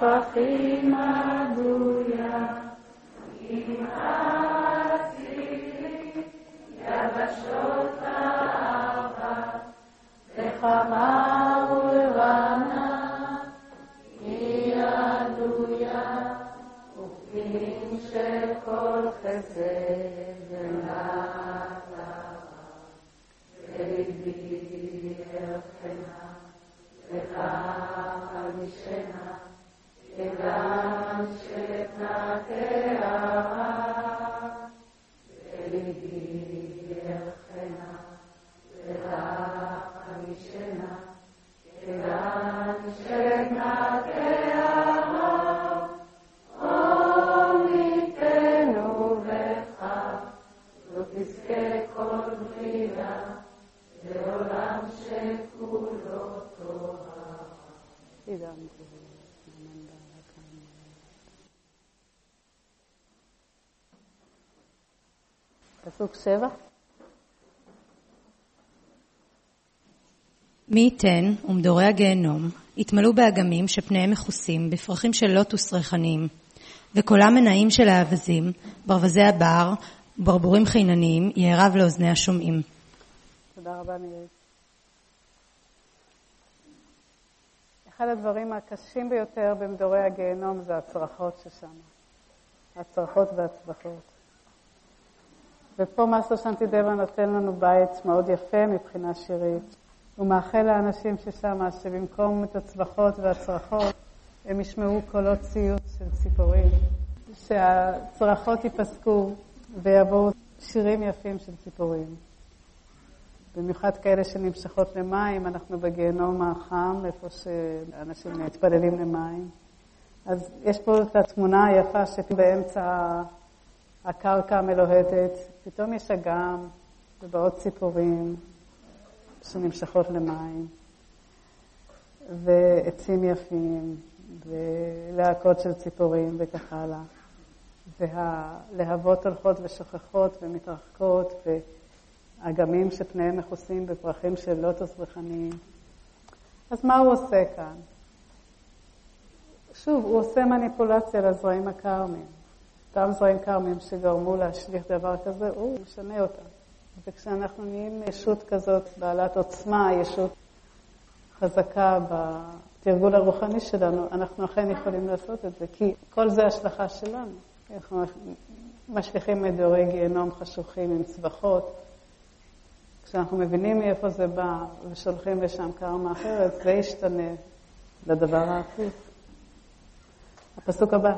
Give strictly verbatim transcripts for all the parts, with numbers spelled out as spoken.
ופרחים מדויה, נמאסי יבשות האהבה, וחמה ולבנה היא עדויה, ופנים של כל חסד ונעלה, וליבי ירחנה, וכך אגישנה, כגן שתנתיה, וליבי ירחנה, וכך אגישנה, כגן שתנתיה, עמיתנו בך, לא תזכה כל בריאה, לעולם שכולו טובה. פסוק שבע. מי ייתן ומדורי הגיהנום יתמלאו באגמים שפניהם מכוסים בפרחים של לוטוס ריחניים, וקולם מנעים של האווזים, ברווזי הבר, ברבורים חינניים, יערב לאוזני השומעים. תודה רבה נירית. אחד הדברים הקשים ביותר במדורי הגיהנום זה הצרחות ששם. הצרחות והצווחות. ופה מאסטר שנטידבה נותן לנו בית מאוד יפה מבחינה שירית. הוא מאחל לאנשים ששם שבמקום את הצווחות והצרחות הם ישמעו קולות ציוץ של ציפורים. שהצרחות ייפסקו ויבואו שירים יפים של ציפורים. במיוחד כאלה שנמשכות למים, אנחנו בגיהנום החם, איפה שאנשים מתפללים למים. אז יש פה את התמונה היפה שבאמצע הקרקע המלוהטת, פתאום יש אגם ובאות ציפורים שנמשכות למים, ועצים יפים, ולהקות של ציפורים וכך הלאה. והלהבות הולכות ושוכחות ומתרחקות, ואגמים שפניהם מכוסים בפרחים של לוטוס ריחניים. אז מה הוא עושה כאן? שוב, הוא עושה מניפולציה לזרעים הקרמיים. אותם זרעים קרמיים שגרמו להשליך דבר כזה, הוא משנה אותם. וכשאנחנו נהיים ישות כזאת בעלת עוצמה, ישות חזקה בתרגול הרוחני שלנו, אנחנו אכן יכולים לעשות את זה, כי כל זה השלכה שלנו. אנחנו משליכים מדורי גיהנום חשוכים עם צווחות. כשאנחנו מבינים מאיפה זה בא ושולחים לשם קרמה אחרת, זה ישתנה לדבר ההפוך. הפסוק הבא.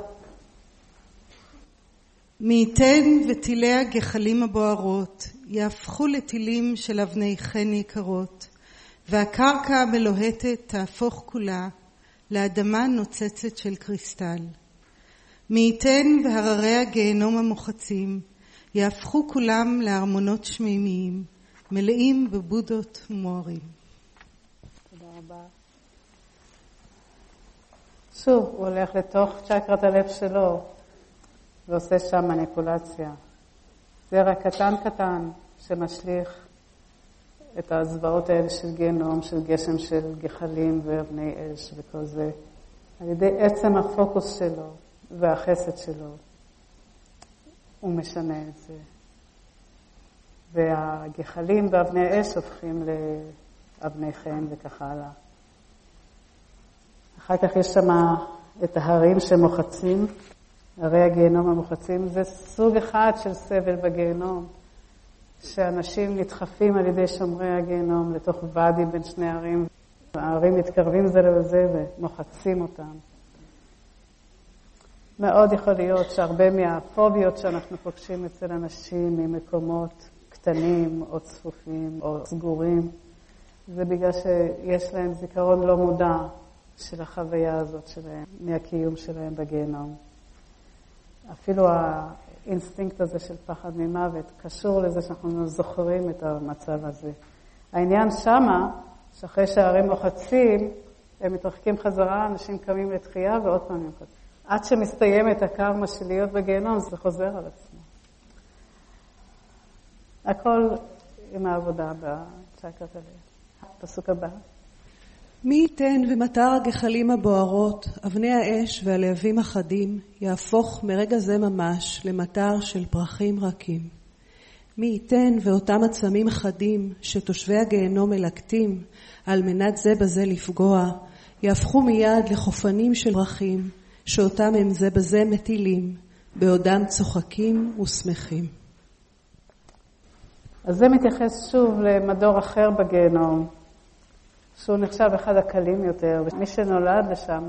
מי ייתן וטילי הגחלים הבוערות יהפכו לטילים של אבני חן יקרות, והקרקע המלוהטת תהפוך כולה לאדמה נוצצת של קריסטל. מי ייתן והררי הגיהנום המוחצים יהפכו כולם לארמונות שמימיים, מלאים בבודות ומוארים. תודה רבה. שוב, הוא הולך לתוך צ'קרת הלב שלו, ועושה שם מניפולציה. זרע קטן קטן שמשליך את הזוועות האלה של גיהנום, של גשם של גחלים ואבני אש וכל זה, על ידי עצם הפוקוס שלו והחסד שלו. הוא משנה את זה. והגחלים ואבני אש הופכים לאבני חן וכך הלאה. אחר כך יש שם את ההרים שמוחצים, הרי הגיהנום המוחצים, זה סוג אחד של סבל בגיהנום, שאנשים נדחפים על ידי שומרי הגיהנום לתוך ואדי בין שני ערים, הערים מתקרבים זה לזה ומוחצים אותם. מאוד יכול להיות שהרבה מהפוביות שאנחנו פוגשים אצל אנשים ממקומות קטנים או צפופים או סגורים, זה בגלל שיש להם זיכרון לא מודע של החוויה הזאת שלהם, מהקיום שלהם בגיהנום. אפילו האינסטינקט הזה של פחד ממוות קשור לזה שאנחנו זוכרים את המצב הזה. העניין שמה, שאחרי שהערים מוחצים, הם מתרחקים חזרה, אנשים קמים לתחייה ועוד פעם מוחצים. עד שמסתיימת הקרמה של להיות בגיהנום, זה חוזר על עצמו. הכל עם העבודה בצ'קרת הלב. פסוק הבא. מי ייתן ומטר הגחלים הבוערות, אבני האש והלהבים החדים, יהפוך מרגע זה ממש למטר של פרחים רכים. מי ייתן ואותם עצמים חדים שתושבי הגיהנום מלקטים על מנת זה בזה לפגוע, יהפכו מיד לחופנים של פרחים שאותם הם זה בזה מטילים, בעודם צוחקים ושמחים. אז זה מתייחס שוב למדור אחר בגיהנום, שהוא נחשב אחד הקלים יותר. מי שנולד לשם,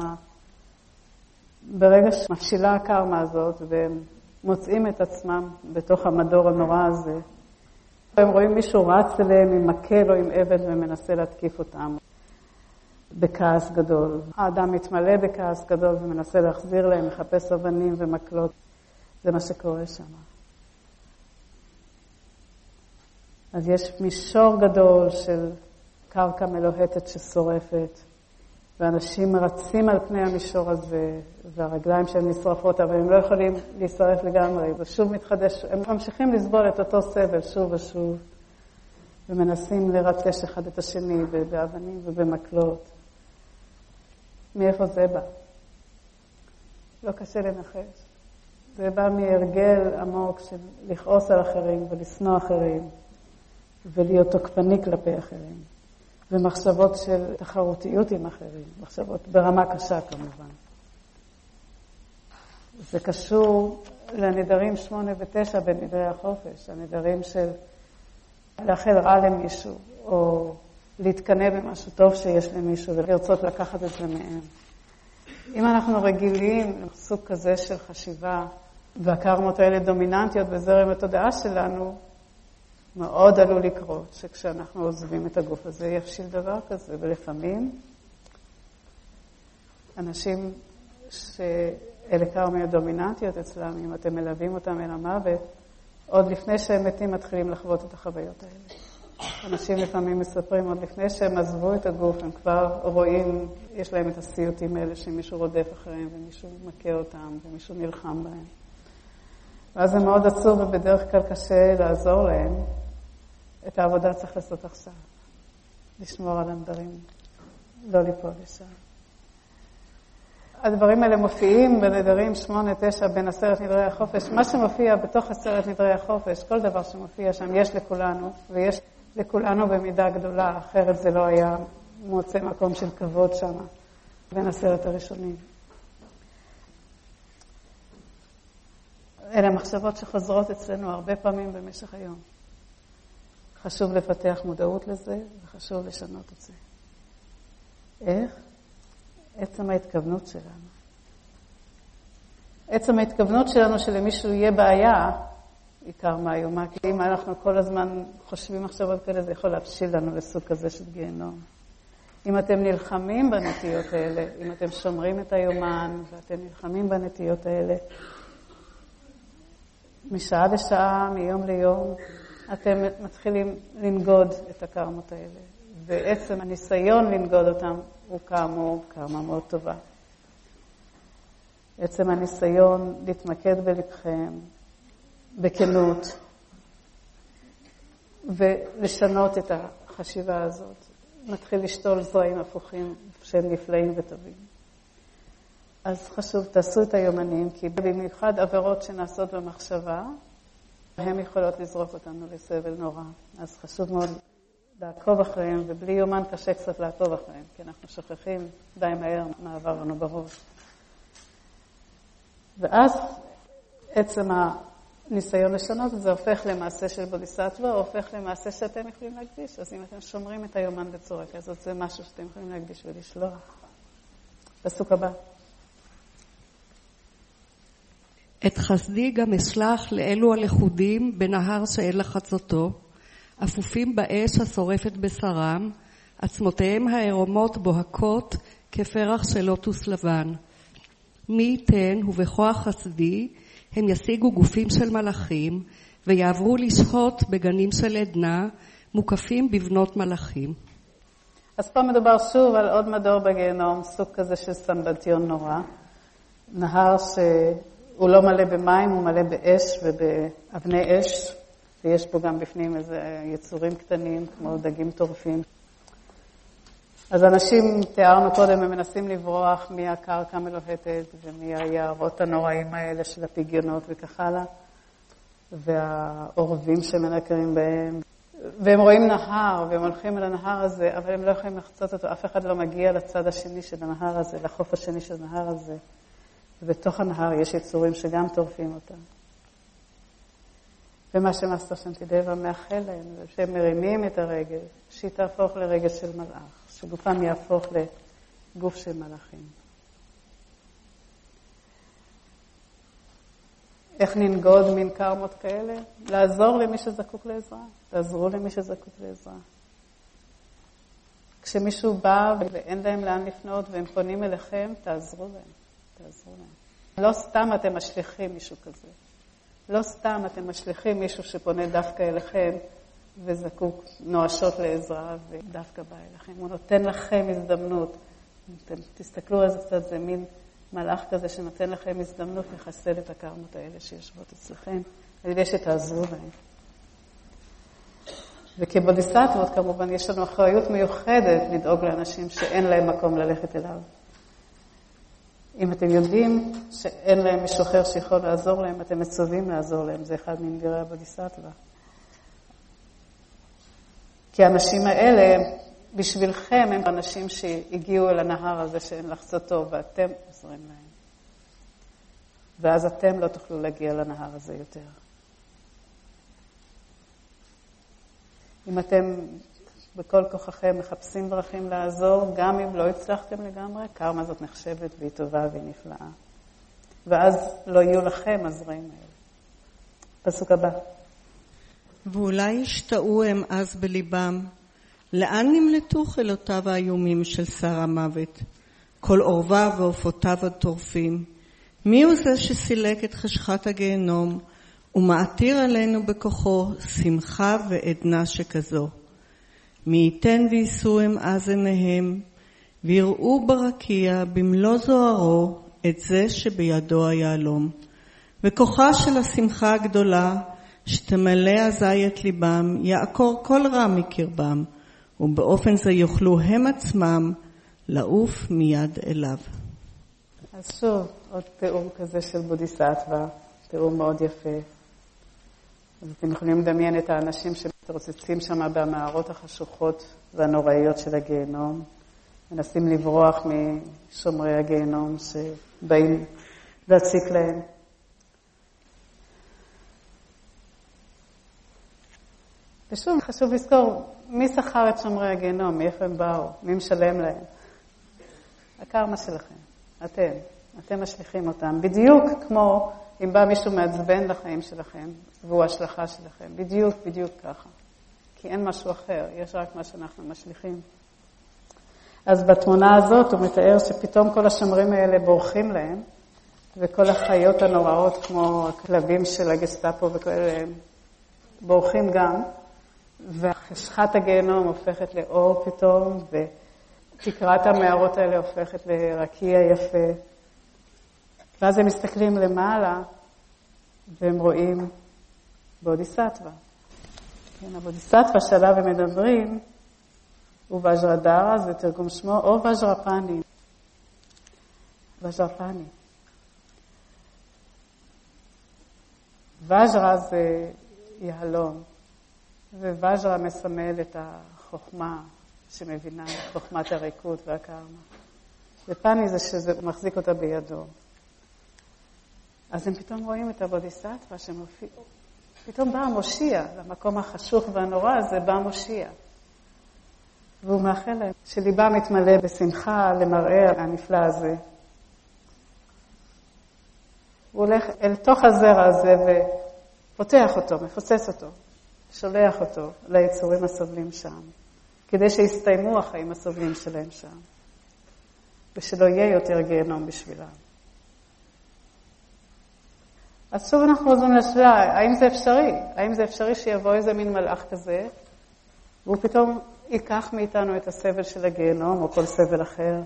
ברגע שמפשילה הקרמה הזאת והם מוצאים את עצמם בתוך המדור הנורא הזה, הם רואים מישהו רץ אליהם עם מקל או עם עבד ומנסה להתקיף אותם בכעס גדול. האדם מתמלא בכעס גדול ומנסה להחזיר להם, מחפש אבנים ומקלות. זה מה שקורה שם. אז יש מישור גדול של קרקע מלוהטת ששורפת, ואנשים רצים על פני המישור הזה, והרגליים שלהם נשרפות, אבל הם לא יכולים להישרף לגמרי, ושוב מתחדש, הם ממשיכים לסבול את אותו סבל שוב ושוב, ומנסים לרצש אחד את השני באבנים ובמקלות. מאיפה זה בא? לא קשה לנחש. זה בא מהרגל עמוק של לכעוס על אחרים ולשנוא אחרים, ולהיות תוקפני כלפי אחרים. ומחשבות של תחרותיות עם אחרים, מחשבות ברמה קשה כמובן. זה קשור לנדרים שמונה ותשע בנדרי החופש, הנדרים של לאחל רע למישהו, או להתקנא במשהו טוב שיש למישהו, ולרצות לקחת את זה מהם. אם אנחנו רגילים לסוג כזה של חשיבה, והקרמות האלה דומיננטיות בזרם התודעה שלנו, מאוד עלול לקרות שכשאנחנו עוזבים את הגוף הזה יפשיל דבר כזה, ולפעמים אנשים שאלה קרמיות דומיננטיות אצלם, אם אתם מלווים אותם אל המוות, עוד לפני שהם מתים מתחילים לחוות את החוויות האלה. אנשים לפעמים מספרים עוד לפני שהם עזבו את הגוף, הם כבר רואים, יש להם את הסיוטים האלה שמישהו רודף אחריהם ומישהו מכה אותם ומישהו נלחם בהם. ואז זה מאוד עצוב ובדרך כלל קשה לעזור להם. את העבודה צריך לעשות עכשיו. לשמור על הנדרים, לא ליפול לשם. הדברים האלה מופיעים בנדרים שמונה תשע בין עשרת נדרי החופש. מה שמופיע בתוך עשרת נדרי החופש, כל דבר שמופיע שם יש לכולנו, ויש לכולנו במידה גדולה, אחרת זה לא היה מוצא מקום של כבוד שם, בין עשרת הראשונים. אלה מחשבות שחוזרות אצלנו הרבה פעמים במשך היום. חשוב לפתח מודעות לזה, וחשוב לשנות את זה. איך? עצם ההתכוונות שלנו. עצם ההתכוונות שלנו שלמישהו יהיה בעיה, עיקר מהיומה, כי אם אנחנו כל הזמן חושבים מחשבות כאלה, זה יכול להפשיל לנו לסוג כזה של גיהנום. אם אתם נלחמים בנטיות האלה, אם אתם שומרים את היומן, ואתם נלחמים בנטיות האלה, משעה לשעה, מיום ליום, אתם מתחילים לנגוד את הקרמות האלה. ועצם הניסיון לנגוד אותם הוא כאמור קרמה מאוד טובה. עצם הניסיון להתמקד בלבכם, בכנות, ולשנות את החשיבה הזאת. מתחיל לשתול זרעים הפוכים שהם נפלאים וטובים. אז חשוב, תעשו את היומנים, כי במיוחד עבירות שנעשות במחשבה, הן יכולות לזרוק אותנו לסבל נורא. אז חשוב מאוד לעקוב אחריהם, ובלי יומן קשה קצת לעקוב אחריהם, כי אנחנו שוכחים די מהר מה עבר לנו בראש. ואז עצם הניסיון לשנות, זה הופך למעשה של בודיסטווה, או הופך למעשה שאתם יכולים להקדיש. אז אם אתם שומרים את היומן בצורה כזאת, זה משהו שאתם יכולים להקדיש ולשלוח. פסוק הבא. את חסדי גם אשלח לאלו הלכודים בנהר שאין לחצותו, אפופים באש השורפת בשרם, עצמותיהם הערומות בוהקות כפרח של לוטוס לבן. מי ייתן ובכוח חסדי הם ישיגו גופים של מלאכים ויעברו לשחוט בגנים של עדנה מוקפים בבנות מלאכים. אז פה מדובר שוב על עוד מדור בגיהנום, סוג כזה של סמבטיון נורא. נהר שהוא לא מלא במים, הוא מלא באש ובאבני אש, ויש פה גם בפנים איזה יצורים קטנים כמו דגים טורפים. אז אנשים, תיארנו קודם, הם מנסים לברוח מהקרקע המלוהטת ומהיערות הנוראים האלה של הפגיונות וכך הלאה, והעורבים שמנקרים בהם. והם רואים נהר והם הולכים אל הנהר הזה, אבל הם לא יכולים לחצות אותו, אף אחד לא מגיע לצד השני של הנהר הזה, לחוף השני של הנהר הזה. ובתוך הנהר יש יצורים שגם טורפים אותם. ומה שמאסטר שנטידבה מאחל להם, זה שהם מרימים את הרגל, שהיא תהפוך לרגל של מלאך, שגופם יהפוך לגוף של מלאכים. איך ננגוד מין קרמות כאלה? לעזור למי שזקוק לעזרה. תעזרו למי שזקוק לעזרה. כשמישהו בא ואין להם לאן לפנות והם פונים אליכם, תעזרו להם. תעזרו להם. לא סתם אתם משליחים מישהו כזה. לא סתם אתם משליחים מישהו שפונה דווקא אליכם וזקוק נואשות לעזרה ודווקא בא אליכם. הוא נותן לכם הזדמנות. תסתכלו על זה קצת, זה מין מלאך כזה שנותן לכם הזדמנות לחסל את הקרמות האלה שיושבות אצלכם, על ידי שתעזרו להם. וכבודיסטוות כמובן יש לנו אחריות מיוחדת לדאוג לאנשים שאין להם מקום ללכת אליו. אם אתם יודעים שאין להם מישהו אחר שיכול לעזור להם, אתם מצווים לעזור להם, זה אחד מנבירי הבודיסטווה. כי האנשים האלה, בשבילכם, הם אנשים שהגיעו אל הנהר הזה שאין לחצותו, ואתם עוזרים להם. ואז אתם לא תוכלו להגיע לנהר הזה יותר. אם אתם בכל כוחכם מחפשים דרכים לעזור, גם אם לא הצלחתם לגמרי, קרמה זאת נחשבת והיא טובה והיא נפלאה. ואז לא יהיו לכם הזרעים האלה. פסוק הבא. ואולי ישתאו הם אז בליבם, לאן נמלטו חילותיו האיומים של שר המוות? כל עורביו ועופותיו הטורפים. מי הוא זה שסילק את חשכת הגיהנום, ומעתיר עלינו בכוחו שמחה ועדנה שכזו? מי ייתן ויישאו הם אז עיניהם, ויראו ברקיע במלוא זוהרו את זה שבידו היהלום. וכוחה של השמחה הגדולה, שתמלא אזי את ליבם, יעקור כל רע מקרבם, ובאופן זה יוכלו הם עצמם לעוף מיד אליו. אז שוב, עוד תיאור כזה של בודיסטווה, תיאור מאוד יפה. אז אתם יכולים לדמיין את האנשים שמתרוצצים שם במערות החשוכות והנוראיות של הגיהנום, מנסים לברוח משומרי הגיהנום שבאים להציק להם. ושוב, חשוב לזכור, מי שכר את שומרי הגיהנום? מאיפה הם באו? מי משלם להם? הקרמה שלכם, אתם. אתם משליחים אותם. בדיוק כמו אם בא מישהו מעצבן לחיים שלכם, והוא השלכה שלכם. בדיוק, בדיוק ככה. כי אין משהו אחר, יש רק מה שאנחנו משליחים. אז בתמונה הזאת הוא מתאר שפתאום כל השומרים האלה בורחים להם, וכל החיות הנוראות כמו הכלבים של הגסטאפו וכאלה הם בורחים גם, וחשכת הגיהנום הופכת לאור פתאום, ותקרת המערות האלה הופכת לרקיע יפה. ואז הם מסתכלים למעלה, והם רואים בודיסטווה. כן, הבודיסטווה שעליו הם מדברים, הוא וג'רדרה, זה תרגום שמו, או וג'רפני. וג'רפני. וג'רה זה יהלום, וווג'רה מסמל את החוכמה שמבינה, חוכמת הריקות והקרמה. ופני זה שזה מחזיק אותה בידו. אז הם פתאום רואים את הבודיסטווה שמופיע. פתאום בא המושיע, למקום החשוך והנורא הזה בא המושיע. והוא מאחל להם שליבה מתמלא בשמחה למראה הנפלא הזה. הוא הולך אל תוך הזרע הזה ופותח אותו, מפוצץ אותו, שולח אותו ליצורים הסובלים שם, כדי שיסתיימו החיים הסובלים שלהם שם, ושלא יהיה יותר גיהנום בשבילם. אז שוב אנחנו חוזרים לשאלה, האם זה אפשרי? האם זה אפשרי שיבוא איזה מין מלאך כזה, והוא פתאום ייקח מאיתנו את הסבל של הגיהנום, או כל סבל אחר?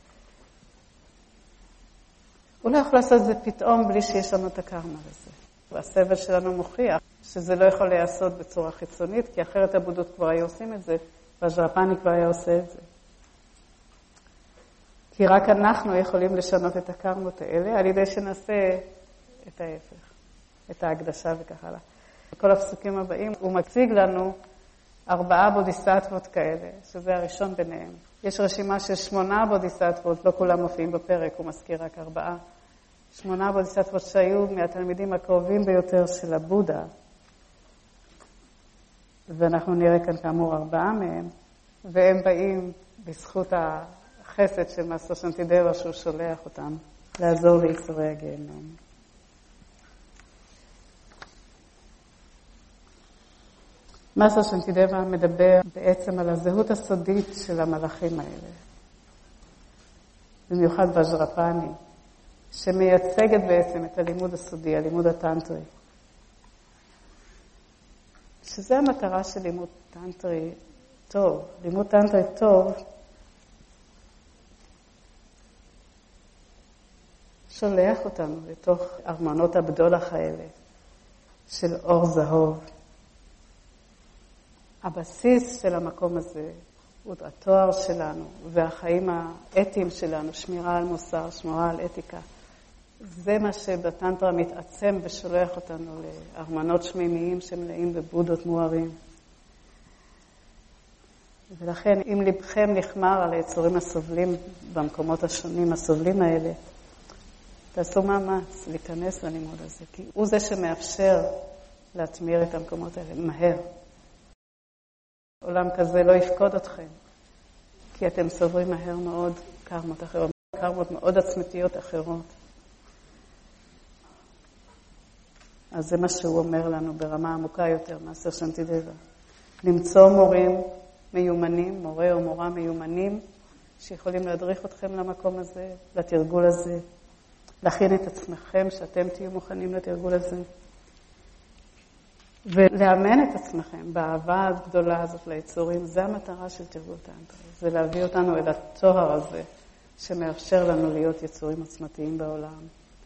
הוא לא יכול לעשות את זה פתאום בלי שיש לנו את הקרמה לזה. והסבל שלנו מוכיח שזה לא יכול להיעשות בצורה חיצונית, כי אחרת הבודות כבר היו עושים את זה, והז'רפני כבר היה עושה את זה. כי רק אנחנו יכולים לשנות את הקרמות האלה, על ידי שנעשה את ההפך, את ההקדשה וכך הלאה. בכל הפסוקים הבאים הוא מציג לנו ארבעה בודיסטבות כאלה, שזה הראשון ביניהם. יש רשימה של שמונה בודיסטבות, לא כולם מופיעים בפרק, הוא מזכיר רק ארבעה. שמונה בודיסטבות שהיו מהתלמידים הקרובים ביותר של הבודה, ואנחנו נראה כאן כאמור ארבעה מהם, והם באים בזכות החסד של מאסטר שנטידבה שהוא שולח אותם לעזור ליצורי הגיהנום. מאסטר שנטידבה מדבר בעצם על הזהות הסודית של המלאכים האלה. במיוחד וג'רפני, שמייצגת בעצם את הלימוד הסודי, הלימוד הטנטרי. שזה המטרה של לימוד טנטרי טוב. לימוד טנטרי טוב שולח אותנו לתוך ארמונות הבדולח האלה של אור זהוב. הבסיס של המקום הזה הוא התואר שלנו והחיים האתיים שלנו, שמירה על מוסר, שמירה על אתיקה. זה מה שבטנטרה מתעצם ושולח אותנו לארמונות שמימיים שמלאים בבודות מוארים. ולכן אם לבכם נחמר על היצורים הסובלים במקומות השונים, הסובלים האלה, תעשו מאמץ להיכנס ללימוד הזה, כי הוא זה שמאפשר להתמיר את המקומות האלה מהר. עולם כזה לא יפקוד אתכם, כי אתם סוברים מהר מאוד קרמות אחרות, קרמות מאוד עצמתיות אחרות. אז זה מה שהוא אומר לנו ברמה עמוקה יותר, מאסטר שנטידבה. למצוא מורים מיומנים, מורה או מורה מיומנים, שיכולים להדריך אתכם למקום הזה, לתרגול הזה, להכין את עצמכם שאתם תהיו מוכנים לתרגול הזה, ולאמן את עצמכם באהבה הגדולה הזאת ליצורים. זה המטרה של תרגול טנטרה, זה להביא אותנו אל התואר הזה, שמאפשר לנו להיות יצורים עצמתיים בעולם.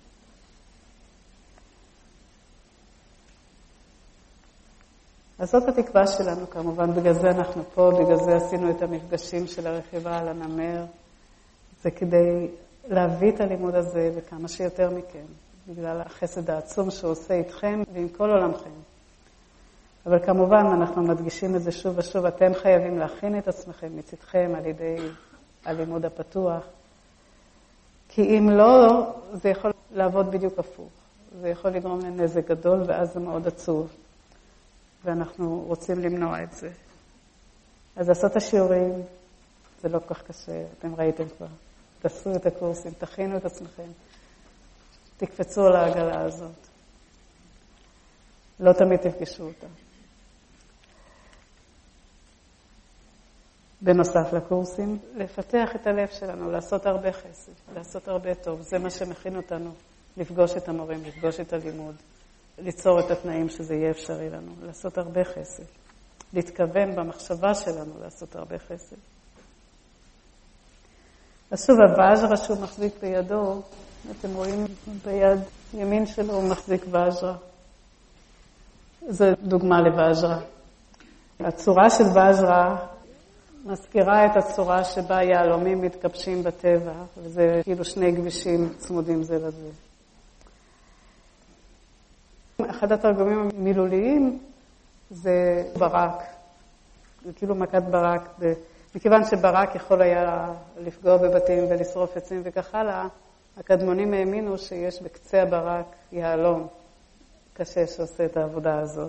אז זאת התקווה שלנו כמובן, בגלל זה אנחנו פה, בגלל זה עשינו את המפגשים של הרכיבה על הנמר. זה כדי להביא את הלימוד הזה לכמה שיותר מכם, בגלל החסד העצום שהוא עושה איתכם ועם כל עולמכם. אבל כמובן אנחנו מדגישים את זה שוב ושוב, אתם חייבים להכין את עצמכם מצדכם על ידי הלימוד הפתוח, כי אם לא, זה יכול לעבוד בדיוק הפוך. זה יכול לגרום לנזק גדול ואז זה מאוד עצוב. ואנחנו רוצים למנוע את זה. אז לעשות את השיעורים, זה לא כל כך קשה, אתם ראיתם כבר. תעשו את הקורסים, תכינו את עצמכם, תקפצו על העגלה הזאת. לא תמיד תפגשו אותה. בנוסף לקורסים, לפתח את הלב שלנו, לעשות הרבה חסד, לעשות הרבה טוב. זה מה שמכין אותנו, לפגוש את המורים, לפגוש את הלימוד. ליצור את התנאים שזה יהיה אפשרי לנו, לעשות הרבה חסד. להתכוון במחשבה שלנו לעשות הרבה חסד. אז שוב, הוואז'רה שהוא מחזיק בידו, אתם רואים ביד ימין שלו הוא מחזיק ואז'רה. זו דוגמה לוואז'רה. הצורה של ואז'רה מזכירה את הצורה שבה יהלומים מתגבשים בטבע, וזה כאילו שני גבישים צמודים זה לזה. אחד התרגומים המילוליים זה ברק, זה כאילו מכת ברק, מכיוון שברק יכול היה לפגוע בבתים ולשרוף עצים וכך הלאה, הקדמונים האמינו שיש בקצה הברק יהלום קשה שעושה את העבודה הזאת.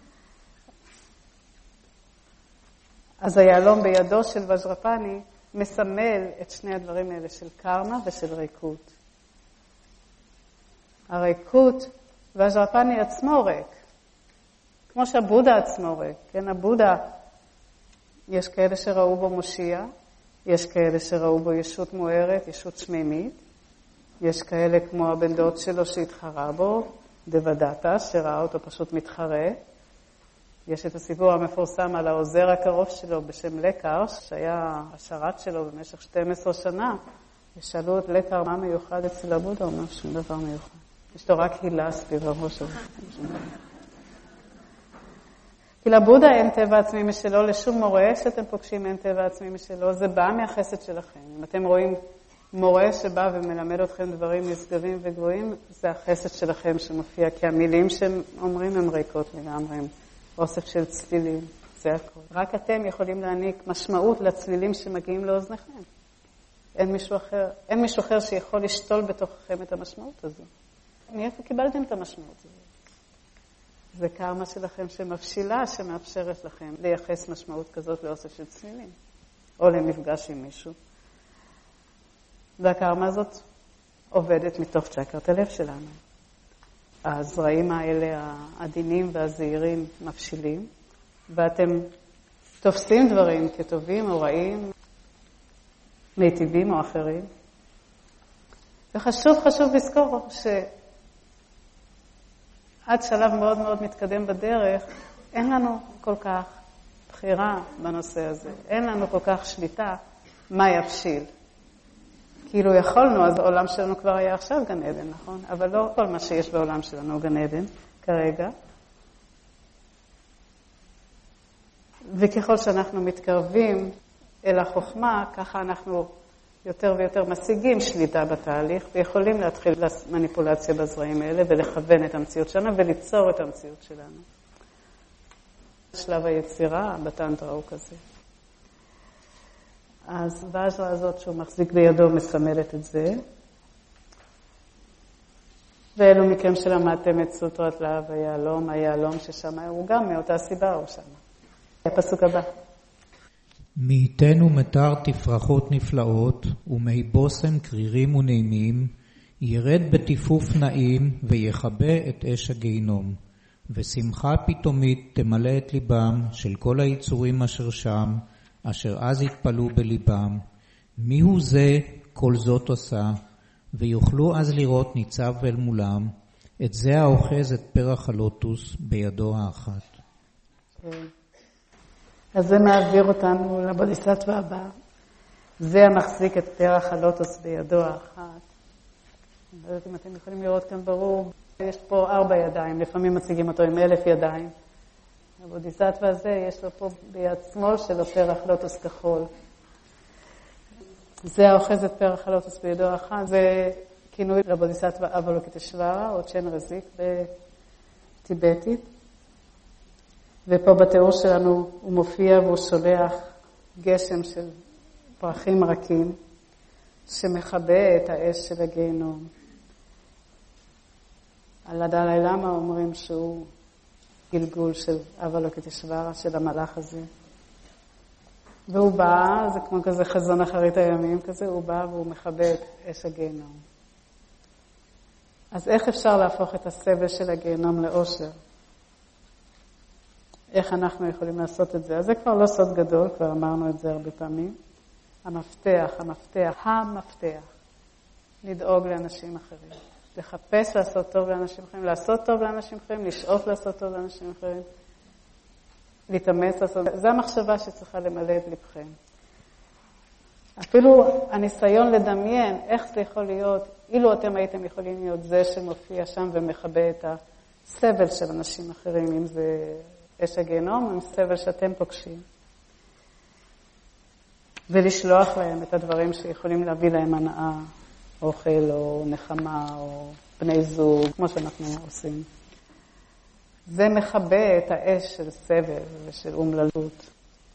אז היהלום בידו של וג'רפני מסמל את שני הדברים האלה של קרמה ושל ריקות. הריקות, וג'רפני עצמו ריק, כמו שהבודה עצמו ריק. כן, הבודה, יש כאלה שראו בו מושיע, יש כאלה שראו בו ישות מוארת, ישות שמימית, יש כאלה כמו הבן דוד שלו שהתחרה בו, דוודתה, שראה אותו פשוט מתחרה. יש את הסיפור המפורסם על העוזר הקרוב שלו בשם לקר, שהיה השרת שלו במשך שתים עשרה שנה, ושאלו את לקר מה מיוחד אצל הבודה, הוא אומר שום דבר מיוחד. יש לו רק הילה סביב הראש הזה. כי לבודה אין טבע עצמי משלו, לשום מורה שאתם פוגשים אין טבע עצמי משלו, זה בא מהחסד שלכם. אם אתם רואים מורה שבא ומלמד אתכם דברים נשגבים וגבוהים, זה החסד שלכם שמופיע, כי המילים שאומרים הם ריקות לגמרי, הם אוסף של צלילים, זה הכל. רק אתם יכולים להעניק משמעות לצלילים שמגיעים לאוזניכם. אין מישהו אחר, אין מישהו אחר שיכול לשתול בתוככם את המשמעות הזו. מאיפה קיבלתם את המשמעות הזו? זה קרמה שלכם שמבשילה, שמאפשרת לכם לייחס משמעות כזאת לאוסף של צלילים, או למפגש עם מישהו. והקרמה הזאת עובדת מתוך צ'קרת הלב שלנו. הזרעים האלה, העדינים והזהירים, מבשילים, ואתם תופסים דברים כטובים או רעים, מיטיבים או אחרים. וחשוב חשוב לזכור שעד שלב מאוד מאוד מתקדם בדרך, אין לנו כל כך בחירה בנושא הזה. אין לנו כל כך שליטה מה יבשיל. כאילו יכולנו, אז העולם שלנו כבר היה עכשיו גן עדן, נכון? אבל לא כל מה שיש בעולם שלנו הוא גן עדן כרגע. וככל שאנחנו מתקרבים אל החוכמה, ככה אנחנו יותר ויותר משיגים שליטה בתהליך, ויכולים להתחיל מניפולציה בזרעים האלה, ולכוון את המציאות שלנו, וליצור את המציאות שלנו. שלב היצירה בטנטרה הוא כזה. אז והז'רה הזאת שהוא מחזיק בידו מסמלת את זה. ואלו מכם שלמדתם את סוטרת להב היהלום, היהלום ששם הוא גם מאותה סיבה הוא שם. הפסוק הבא. מי ייתן ומתר תפרחות נפלאות, ומי בושם קרירים ונעימים, ירד בטיפוף נעים ויחבא את אש הגיהינום. ושמחה פתאומית תמלא את ליבם של כל היצורים אשר שם, אשר אז התפלו בליבם. מי הוא זה כל זאת עושה, ויוכלו אז לראות ניצב אל מולם, את זה האוחז את פרח הלוטוס בידו האחת. אז זה מעביר אותנו לבודיסטווה הבא. זה המחזיק את פרח הלוטוס בידו האחת. אני לא יודעת אם אתם יכולים לראות כאן ברור. יש פה ארבע ידיים, לפעמים מציגים אותו עם אלף ידיים. הבודיסטווה הזה יש לו פה ביד שמאל שלו פרח לוטוס כחול. זה האוחז את פרח הלוטוס בידו האחת. זה כינוי לבודיסטווה אבלוקטשוורה, או צ'ן רזיק בטיבטית. ופה בתיאור שלנו הוא מופיע והוא שולח גשם של פרחים רכים שמחבא את האש של הגיהינום. על הדלי למה אומרים שהוא גלגול של אבלוקטשוורה, של המלאך הזה. והוא בא, זה כמו כזה חזון אחרית הימים כזה, הוא בא והוא מחבא את אש הגיהינום. אז איך אפשר להפוך את הסבל של הגיהינום לאושר? איך אנחנו יכולים לעשות את זה? אז זה כבר לא סוד גדול, כבר אמרנו את זה הרבה פעמים. המפתח, המפתח, המפתח, לדאוג לאנשים אחרים. לחפש לעשות טוב לאנשים אחרים, לעשות טוב לאנשים אחרים, לשאוף לעשות טוב לאנשים אחרים, להתאמץ לעשות. זו המחשבה שצריכה למלא את לבכם. אפילו הניסיון לדמיין איך זה יכול להיות, אילו אתם הייתם יכולים להיות זה שמופיע שם ומחבא את הסבל של אנשים אחרים, אם זה אש הגיהינום, עם סבל שאתם פוגשים. ולשלוח להם את הדברים שיכולים להביא להם הנאה, אוכל או נחמה או בני זוג, כמו שאנחנו עושים. זה מחבא את האש של סבל ושל אומללות.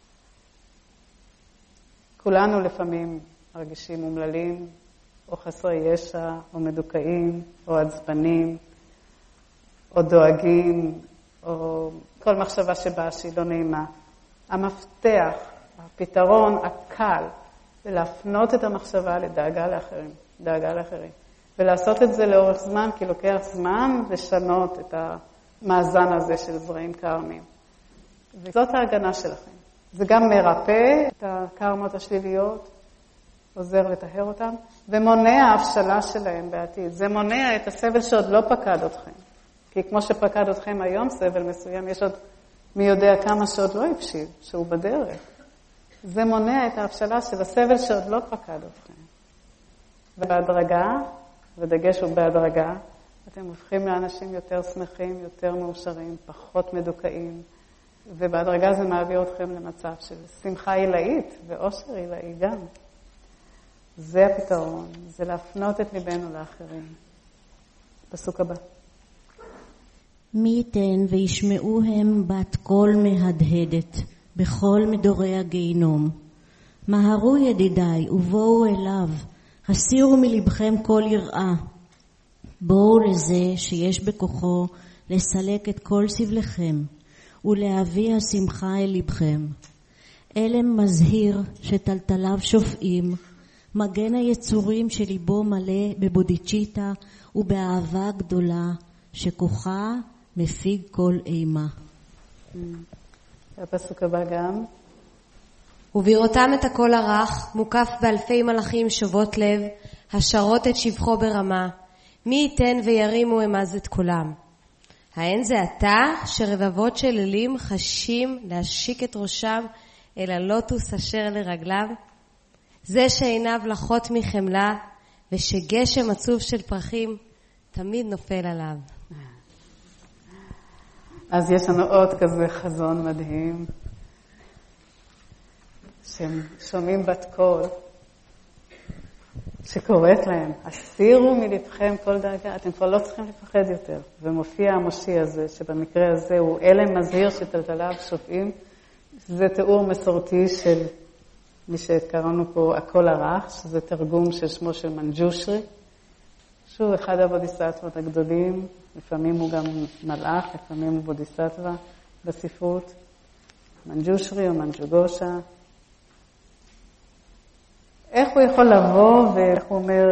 כולנו לפעמים מרגישים אומללים, או חסרי ישע, או מדוכאים, או עצבנים, או דואגים, או כל מחשבה שבאה שהיא לא נעימה. המפתח, הפתרון הקל, זה להפנות את המחשבה לדאגה לאחרים, דאגה לאחרים. ולעשות את זה לאורך זמן, כי לוקח זמן לשנות את המאזן הזה של זרעים קרמים. וזאת ההגנה שלכם. זה גם מרפא את הקרמות השליליות, עוזר לטהר אותם, ומונע הבשלה שלהם בעתיד. זה מונע את הסבל שעוד לא פקד אתכם. כי כמו שפקד אתכם היום סבל מסוים, יש עוד מי יודע כמה שעוד לא הבשיל, שהוא בדרך. זה מונע את ההבשלה של הסבל שעוד לא פקד אתכם. ובהדרגה, ודגש הוא בהדרגה, אתם הופכים לאנשים יותר שמחים, יותר מאושרים, פחות מדוכאים, ובהדרגה זה מעביר אתכם למצב של שמחה עילאית ואושר עילאי גם. זה הפתרון, זה להפנות את ליבנו לאחרים. פסוק הבא. מי ייתן וישמעו הם בת קול מהדהדת בכל מדורי הגיהינום. מהרו ידידיי ובואו אליו, הסירו מלבכם כל יראה. בואו לזה שיש בכוחו לסלק את כל סבלכם ולהביא השמחה אל לבכם. אלם מזהיר שטלטליו שופעים, מגן היצורים שליבו מלא בבודיצ'יטה ובאהבה גדולה שכוחה מפיג כל אימה. הפסוק הבא גם. ובראותם את הקול הרך, מוקף באלפי מלאכים שובות לב, השרות את שבחו ברמה, מי ייתן וירימו אמז את קולם. האין זה אתה שרבבות של אלים חשים להשיק את ראשם אל הלוטוס אשר לרגליו? זה שעיניו לחות מחמלה ושגשם עצוב של פרחים תמיד נופל עליו. אז יש לנו עוד כזה חזון מדהים, שהם שומעים בת קול, שקוראת להם, הסירו מלבכם כל דאגה, אתם כבר לא צריכים לפחד יותר. ומופיע המושי הזה, שבמקרה הזה הוא אלם מזהיר שטלטליו שופעים, זה תיאור מסורתי של מי שקראנו פה הקול הרך, שזה תרגום של שמו של מנג'ושרי, שהוא אחד הבודיסטוות הגדולים, לפעמים הוא גם מלאך, לפעמים הוא בודיסטווה בספרות, מנג'ושרי או מנג'וגושה. איך הוא יכול לבוא ואיך הוא אומר,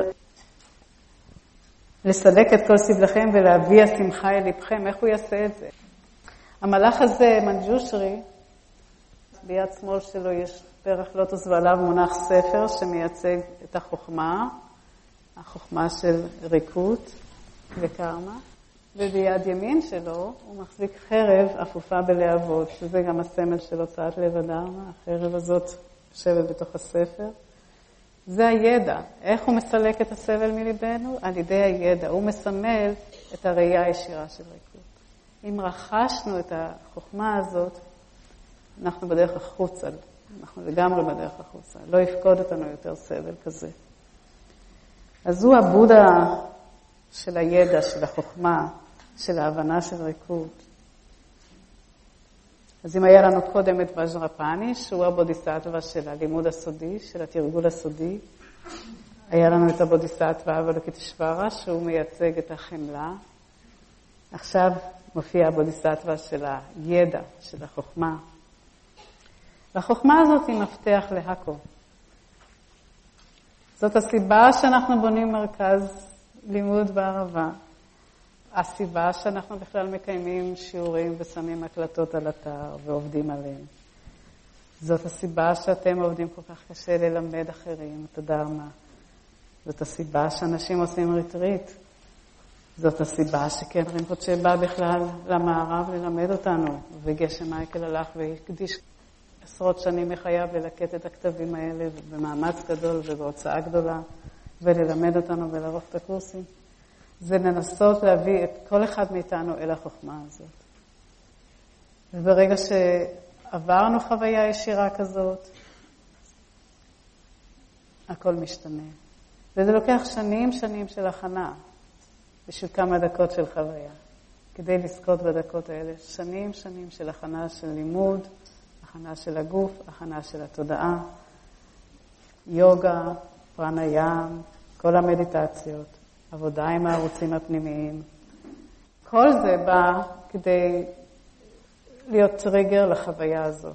לסלק את כל סבלכם ולהביא השמחה אל לבכם, איך הוא יעשה את זה? המלאך הזה, מנג'ושרי, ביד שמאל שלו יש פרח לוטוס ועליו מונח ספר שמייצג את החוכמה, החוכמה של ריקות וקרמה, וביד ימין שלו הוא מחזיק חרב אפופה בלהבות, שזה גם הסמל של הוצאת לב הדרמה, החרב הזאת יושבת בתוך הספר. זה הידע. איך הוא מסלק את הסבל מליבנו? על ידי הידע. הוא מסמל את הראייה הישירה של ריקות. אם רכשנו את החוכמה הזאת, אנחנו בדרך החוצה. אנחנו לגמרי בדרך החוצה. לא יפקוד אותנו יותר סבל כזה. אז הוא הבודה של הידע, של החוכמה, של ההבנה של ריקות. אז אם היה לנו קודם את וג'רפני, שהוא הבודיסטווה של הלימוד הסודי, של התרגול הסודי, היה לנו את הבודיסטווה אבלוקיטשוורה, שהוא מייצג את החמלה. עכשיו מופיע הבודיסטווה של הידע, של החוכמה. והחוכמה הזאת היא מפתח להכל. זאת הסיבה שאנחנו בונים מרכז לימוד בערבה. הסיבה שאנחנו בכלל מקיימים שיעורים ושמים הקלטות על אתר ועובדים עליהם. זאת הסיבה שאתם עובדים כל כך קשה ללמד אחרים את הדרמה. זאת הסיבה שאנשים עושים ריטריט. זאת הסיבה שכן רינפוצ'ה בא בכלל למערב ללמד אותנו, וגשם מייקל הלך והקדיש עשרות שנים מחייו ללקט את הכתבים האלה במאמץ גדול ובהוצאה גדולה, וללמד אותנו ולערוך את הקורסים. זה לנסות להביא את כל אחד מאיתנו אל החוכמה הזאת. וברגע שעברנו חוויה ישירה כזאת, הכל משתנה. וזה לוקח שנים שנים של הכנה, בשביל כמה דקות של חוויה. כדי לזכות בדקות האלה, שנים שנים של הכנה של לימוד, הכנה של הגוף, הכנה של התודעה, יוגה, פרניים, כל המדיטציות. עבודה עם הערוצים הפנימיים. כל זה בא כדי להיות טריגר לחוויה הזאת.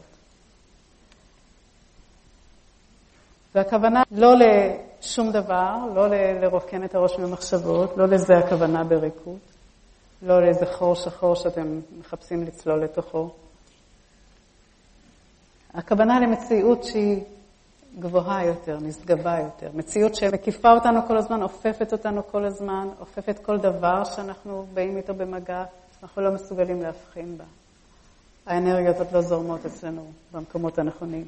והכוונה לא לשום דבר, לא לרוקן את הראש ממחשבות, לא לזה הכוונה בריקות, לא לאיזה חור שחור שאתם מחפשים לצלול לתוכו. הכוונה למציאות שהיא גבוהה יותר, נשגבה יותר. מציאות שמקיפה אותנו כל הזמן, אופפת אותנו כל הזמן, אופפת כל דבר שאנחנו באים איתו במגע, אנחנו לא מסוגלים להבחין בה. האנרגיות עוד לא זורמות אצלנו במקומות הנכונים.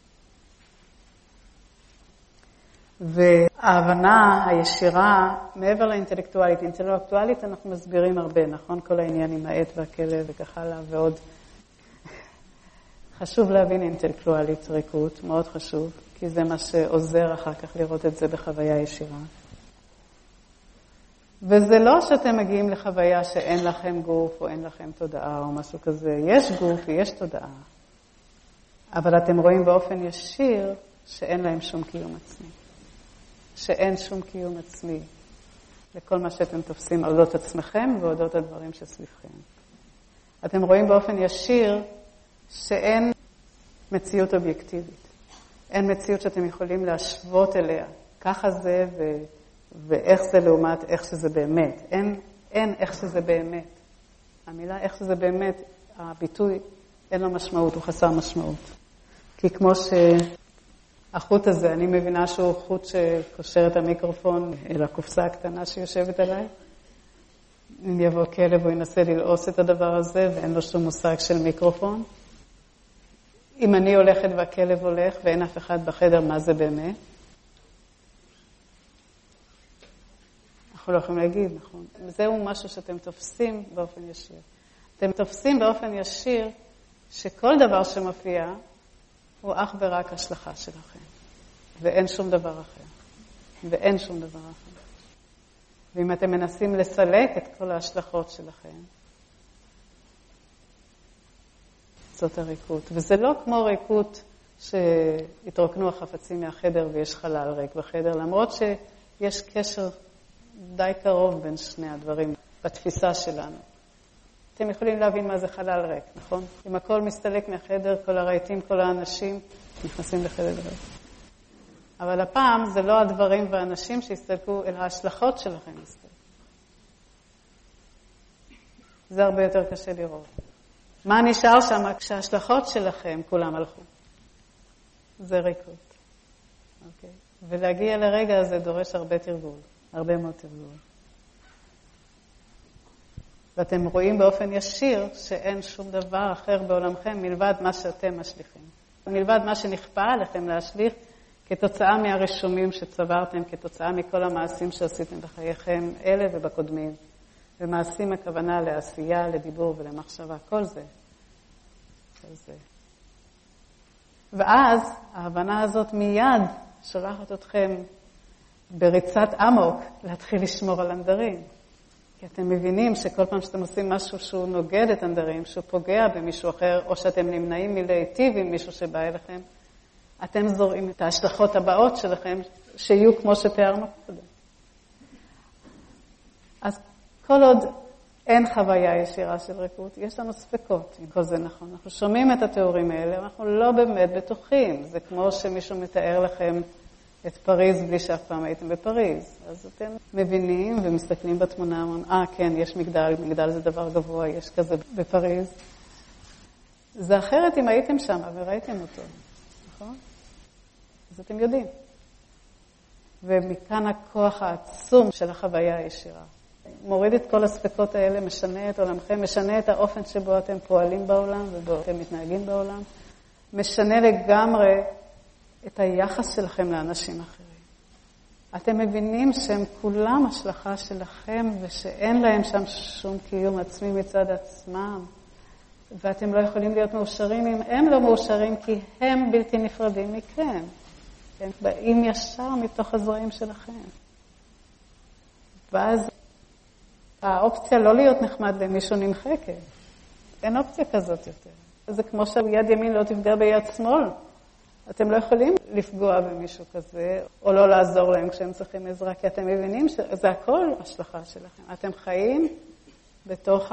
וההבנה הישירה, מעבר לאינטלקטואלית, אינטלקטואלית אנחנו מסבירים הרבה, נכון? כל העניין עם העט והכלב וכך הלאה ועוד. חשוב להבין אינטלקטואלית ריקות, מאוד חשוב, כי זה מה שעוזר אחר כך לראות את זה בחוויה ישירה. וזה לא שאתם מגיעים לחוויה שאין לכם גוף או אין לכם תודעה או משהו כזה. יש גוף ויש תודעה. אבל אתם רואים באופן ישיר שאין להם שום קיום עצמי. שאין שום קיום עצמי לכל מה שאתם תופסים על אודות עצמכם ואודות הדברים שסביבכם. אתם רואים באופן ישיר שאין מציאות אובייקטיבית. אין מציאות שאתם יכולים להשוות אליה. ככה זה ו... ואיך זה לעומת איך שזה באמת. אין, אין איך שזה באמת. המילה איך שזה באמת, הביטוי אין לו משמעות, הוא חסר משמעות. כי כמו שהחוט הזה, אני מבינה שהוא חוט שקושר את המיקרופון אל הקופסה הקטנה שיושבת עליי. אם יבוא כלב הוא ינסה ללעוס את הדבר הזה ואין לו שום מושג של מיקרופון. אם אני הולכת והכלב הולך ואין אף אחד בחדר, מה זה באמת? אנחנו לא יכולים להגיד, נכון? זהו משהו שאתם תופסים באופן ישיר. אתם תופסים באופן ישיר שכל דבר שמופיע הוא אך ורק השלכה שלכם. ואין שום דבר אחר. ואין שום דבר אחר. ואם אתם מנסים לסלק את כל ההשלכות שלכם, זאת הריקות. וזה לא כמו ריקות שהתרוקנו החפצים מהחדר ויש חלל ריק בחדר, למרות שיש קשר די קרוב בין שני הדברים בתפיסה שלנו. אתם יכולים להבין מה זה חלל ריק, נכון? אם הכל מסתלק מהחדר, כל הרהיטים, כל האנשים נכנסים לחדר ריק. אבל הפעם זה לא הדברים והאנשים שהסתלקו, אלא ההשלכות שלכם הסתלקו. זה הרבה יותר קשה לראות. מה נשאר שם כשההשלכות שלכם כולם הלכו? זה ריקות. אוקיי? ולהגיע לרגע הזה דורש הרבה תרגול. הרבה מאוד תרגול. ואתם רואים באופן ישיר שאין שום דבר אחר בעולמכם מלבד מה שאתם משליכים. מלבד מה שנכפה עליכם להשליך כתוצאה מהרשומים שצברתם, כתוצאה מכל המעשים שעשיתם בחייכם, אלה ובקודמים. ומעשים הכוונה לעשייה, לדיבור ולמחשבה, כל זה. כל זה. ואז ההבנה הזאת מיד שולחת אתכם בריצת עמוק להתחיל לשמור על הנדרים. כי אתם מבינים שכל פעם שאתם עושים משהו שהוא נוגד את הנדרים, שהוא פוגע במישהו אחר, או שאתם נמנעים מלהיטיב עם מישהו שבא אליכם, אתם זורעים את ההשלכות הבאות שלכם, שיהיו כמו שתיארנו קודם. אז כל עוד אין חוויה ישירה של ריקות, יש לנו ספקות, אם כל זה נכון. אנחנו שומעים את התיאורים האלה, אנחנו לא באמת בטוחים. זה כמו שמישהו מתאר לכם את פריז בלי שאף פעם הייתם בפריז. אז אתם מבינים ומסתכלים בתמונה, אומרים, אה, כן, יש מגדל, מגדל זה דבר גבוה, יש כזה בפריז. זה אחרת אם הייתם שם וראיתם אותו, נכון? אז אתם יודעים. ומכאן הכוח העצום של החוויה הישירה. מוריד את כל הספקות האלה, משנה את עולמכם, משנה את האופן שבו אתם פועלים בעולם ובו אתם מתנהגים בעולם, משנה לגמרי את היחס שלכם לאנשים אחרים. אתם מבינים שהם כולם השלכה שלכם ושאין להם שם שום קיום עצמי מצד עצמם, ואתם לא יכולים להיות מאושרים אם הם לא מאושרים, כי הם בלתי נפרדים מכם. הם באים ישר מתוך הזרעים שלכם. ואז האופציה לא להיות נחמד למישהו נמחקת. אין אופציה כזאת יותר. זה כמו שיד ימין לא תפגע ביד שמאל. אתם לא יכולים לפגוע במישהו כזה, או לא לעזור להם כשהם צריכים עזרה, כי אתם מבינים שזה הכל השלכה שלכם. אתם חיים בתוך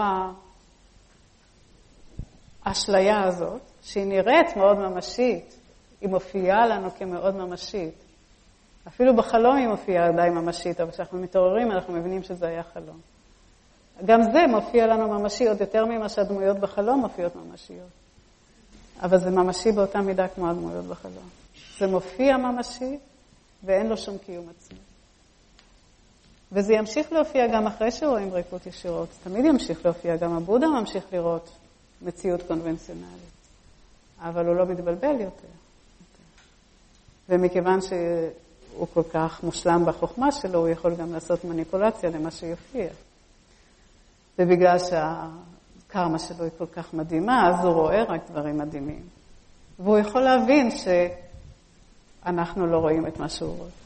האשליה הזאת, שהיא נראית מאוד ממשית, היא מופיעה לנו כמאוד ממשית. אפילו בחלום היא מופיעה די ממשית, אבל כשאנחנו מתעוררים אנחנו מבינים שזה היה חלום. גם זה מופיע לנו ממשי, עוד יותר ממה שהדמויות בחלום מופיעות ממשיות. אבל זה ממשי באותה מידה כמו הדמויות בחלום. זה מופיע ממשי ואין לו שום קיום עצמי. וזה ימשיך להופיע גם אחרי שרואים ריקות ישירות. תמיד ימשיך להופיע, גם הבודה ממשיך לראות מציאות קונבנציונלית. אבל הוא לא מתבלבל יותר. ומכיוון שהוא כל כך מושלם בחוכמה שלו, הוא יכול גם לעשות מניפולציה למה שיופיע. ובגלל שהקרמה שלו היא כל כך מדהימה, אז הוא רואה רק דברים מדהימים. והוא יכול להבין אנחנו לא רואים את מה שהוא רואה.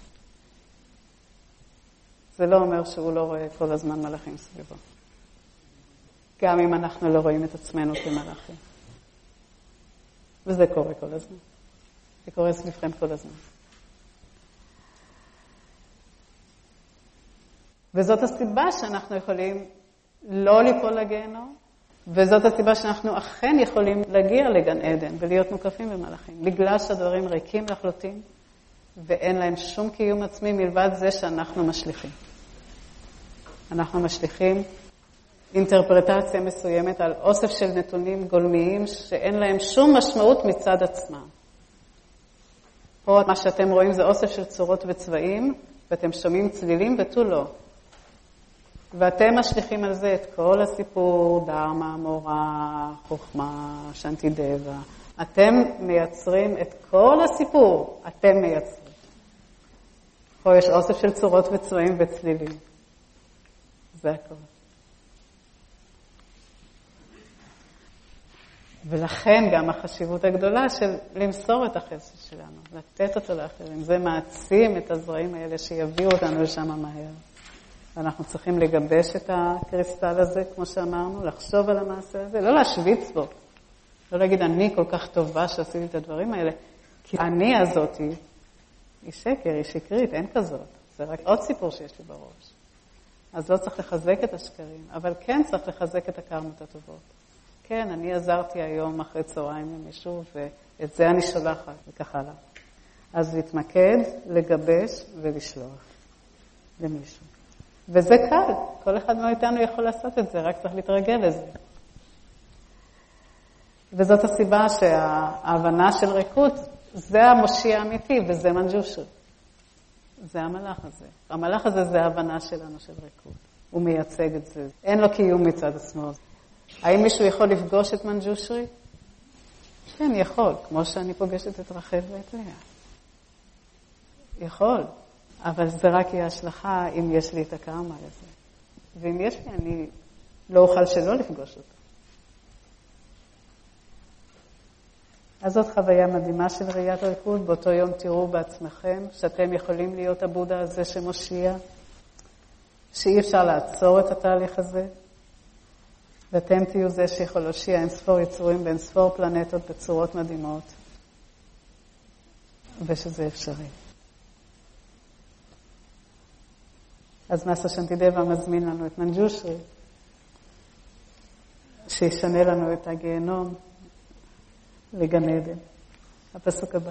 זה לא אומר שהוא לא רואה כל הזמן מלאכים סביבו. גם אם אנחנו לא רואים את עצמנו כמלאכים. וזה קורה כל הזמן. זה קורה סביבכם כל הזמן. וזאת הסיבה שאנחנו יכולים לא ליפול לגיהנום, וזאת הסיבה שאנחנו אכן יכולים להגיע לגן עדן ולהיות מוקפים במלאכים, בגלל שהדברים ריקים לחלוטין, ואין להם שום קיום עצמי מלבד זה שאנחנו משליכים. אנחנו משליכים אינטרפרטציה מסוימת על אוסף של נתונים גולמיים שאין להם שום משמעות מצד עצמם. פה מה שאתם רואים זה אוסף של צורות וצבעים, ואתם שומעים צלילים ותו לא. ואתם משליכים על זה את כל הסיפור, דרמה, מורה, חוכמה, שנטידבה. אתם מייצרים את כל הסיפור, אתם מייצרים. פה יש אוסף של צורות וצבעים וצלילים. זה הכל. ולכן גם החשיבות הגדולה של למסור את החסד שלנו, לתת אותו לאחרים. זה מעצים את הזרעים האלה שיביאו אותנו לשם מהר. ואנחנו צריכים לגבש את הקריסטל הזה, כמו שאמרנו, לחשוב על המעשה הזה, לא להשוויץ בו. לא להגיד, אני כל כך טובה שעשיתי את הדברים האלה, כי אני הזאת היא, היא שקר, היא שקרית, אין כזאת. זה רק עוד סיפור שיש לי בראש. אז לא צריך לחזק את השקרים, אבל כן צריך לחזק את הקרמות הטובות. כן, אני עזרתי היום אחרי צהריים למישהו, ואת זה אני שולחת, וכך הלאה. אז להתמקד, לגבש ולשלוח למישהו. וזה קל, כל אחד מאיתנו יכול לעשות את זה, רק צריך להתרגל לזה. וזאת הסיבה שההבנה של ריקות, זה המושיע האמיתי, וזה מנג'ושרי. זה המלאך הזה. המלאך הזה זה ההבנה שלנו של ריקות. הוא מייצג את זה. אין לו קיום מצד עצמו. האם מישהו יכול לפגוש את מנג'ושרי? כן, יכול, כמו שאני פוגשת את רחל ואת לאה. יכול, אבל זה רק יהיה השלכה אם יש לי את הקרמה לזה. ואם יש לי, אני לא אוכל שלא לפגוש אותו. אז זאת חוויה מדהימה של ראיית ריקות. באותו יום תראו בעצמכם שאתם יכולים להיות הבודה הזה שמושיע, שאי אפשר לעצור את התהליך הזה, ואתם תהיו זה שיכול להושיע אין ספור יצורים בין ספור פלנטות בצורות מדהימות, ושזה אפשרי. אז מאסטר שנטידבה מזמין לנו את מנג'ושרי, שישנה לנו את הגיהנום לגן עדן. הפסוק הבא.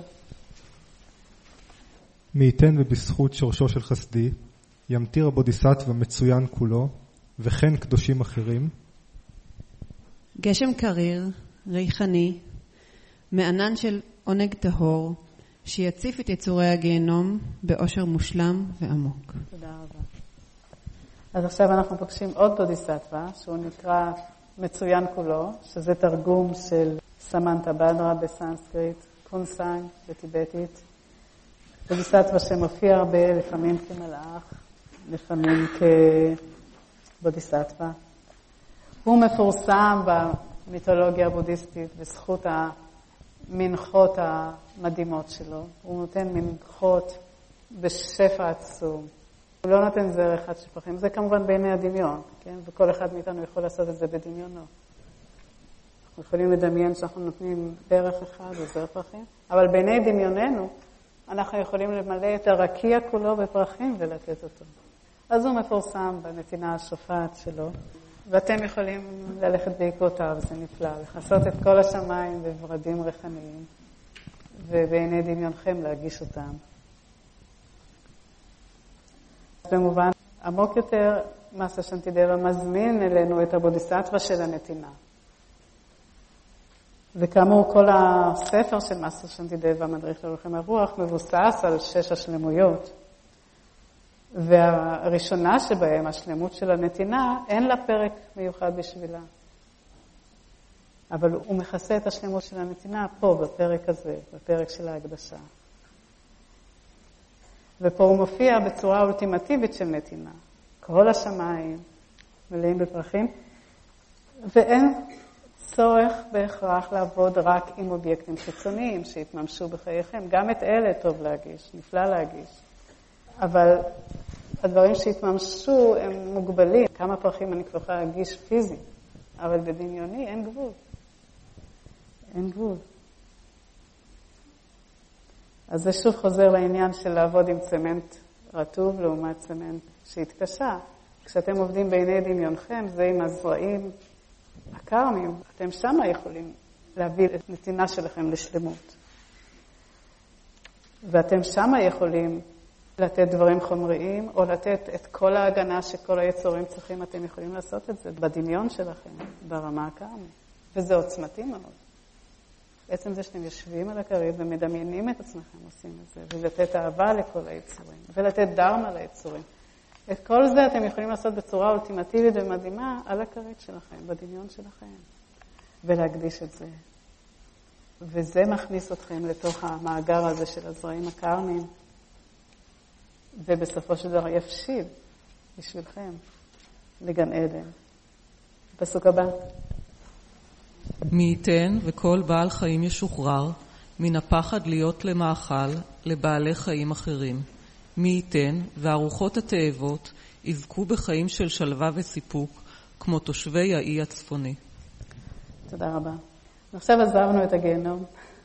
מי ייתן ובזכות שורשו של חסדי, ימתיר הבודיסטווה מצוין כולו, וכן קדושים אחרים. גשם קריר, ריחני, מענן של עונג טהור, שיציף את יצורי הגיהנום באושר מושלם ועמוק. תודה רבה. אז עכשיו אנחנו פוגשים עוד בודיסטווה, שהוא נקרא מצוין כולו, שזה תרגום של סמנטה בדרה בסנסקריט, קונסאנג בטיבטית. בודיסטווה שמופיע הרבה, לפעמים כמלאך, לפעמים כבודיסטווה. הוא מפורסם במיתולוגיה הבודהיסטית בזכות המנחות המדהימות שלו. הוא נותן מנחות בשפע עצום. הוא לא נותן זר אחד שפכים. זה כמובן בעיני הדמיון, כן? וכל אחד מאיתנו יכול לעשות את זה בדמיונו. אנחנו יכולים לדמיין שאנחנו נותנים פרח אחד או זר פרחים, אבל בעיני דמיוננו אנחנו יכולים למלא את הרקיע כולו בפרחים ולתת אותו. אז הוא מפורסם בנתינה השופעת שלו, ואתם יכולים ללכת בעקבותיו, זה נפלא, לחסות את כל השמיים בברדים ריחניים, ובעיני דמיונכם להגיש אותם. במובן עמוק יותר, מאסטר שנטידבה מזמין אלינו את הבודיסטווה של הנתינה. וכאמור, כל הספר של מאסטר שנטידבה, מדריך ללוחם הרוח, מבוסס על שש השלמויות. והראשונה שבהם, השלמות של הנתינה, אין לה פרק מיוחד בשבילה. אבל הוא מכסה את השלמות של הנתינה פה, בפרק הזה, בפרק של ההקדשה. ופה הוא מופיע בצורה אולטימטיבית של נתינה. כל השמיים מלאים בפרחים, ואין צורך בהכרח לעבוד רק עם אובייקטים חיצוניים שהתממשו בחייכם. גם את אלה טוב להגיש, נפלא להגיש. אבל הדברים שהתממשו הם מוגבלים. כמה פרחים אני כבר יכולה להגיש פיזי, אבל בדמיוני אין גבול. אין גבול. אז זה שוב חוזר לעניין של לעבוד עם צמנט רטוב לעומת צמנט שהתקשה. כשאתם עובדים בעיני דמיונכם, זה עם הזרעים הקרמים, אתם שמה יכולים להביא את נתינה שלכם לשלמות. ואתם שמה יכולים לתת דברים חומריים, או לתת את כל ההגנה שכל היצורים צריכים, אתם יכולים לעשות את זה בדמיון שלכם, ברמה הקרמית. וזה עוצמתי מאוד. בעצם זה שאתם יושבים על הכרית ומדמיינים את עצמכם עושים את זה, ולתת אהבה לכל היצורים, ולתת דרמה ליצורים. את כל זה אתם יכולים לעשות בצורה אולטימטיבית ומדהימה על הכרית שלכם, בדמיון שלכם, ולהקדיש את זה. וזה מכניס אתכם לתוך המאגר הזה של הזרעים הקרמיים, ובסופו של דבר יפשיל בשבילכם לגן עדן. פסוק הבא. מי ייתן וכל בעל חיים ישוחרר מן הפחד להיות למאכל לבעלי חיים אחרים. מי ייתן והרוחות התאבות יזכו בחיים של שלווה וסיפוק כמו תושבי האי הצפוני. תודה רבה. עכשיו עזבנו את הגיהנום,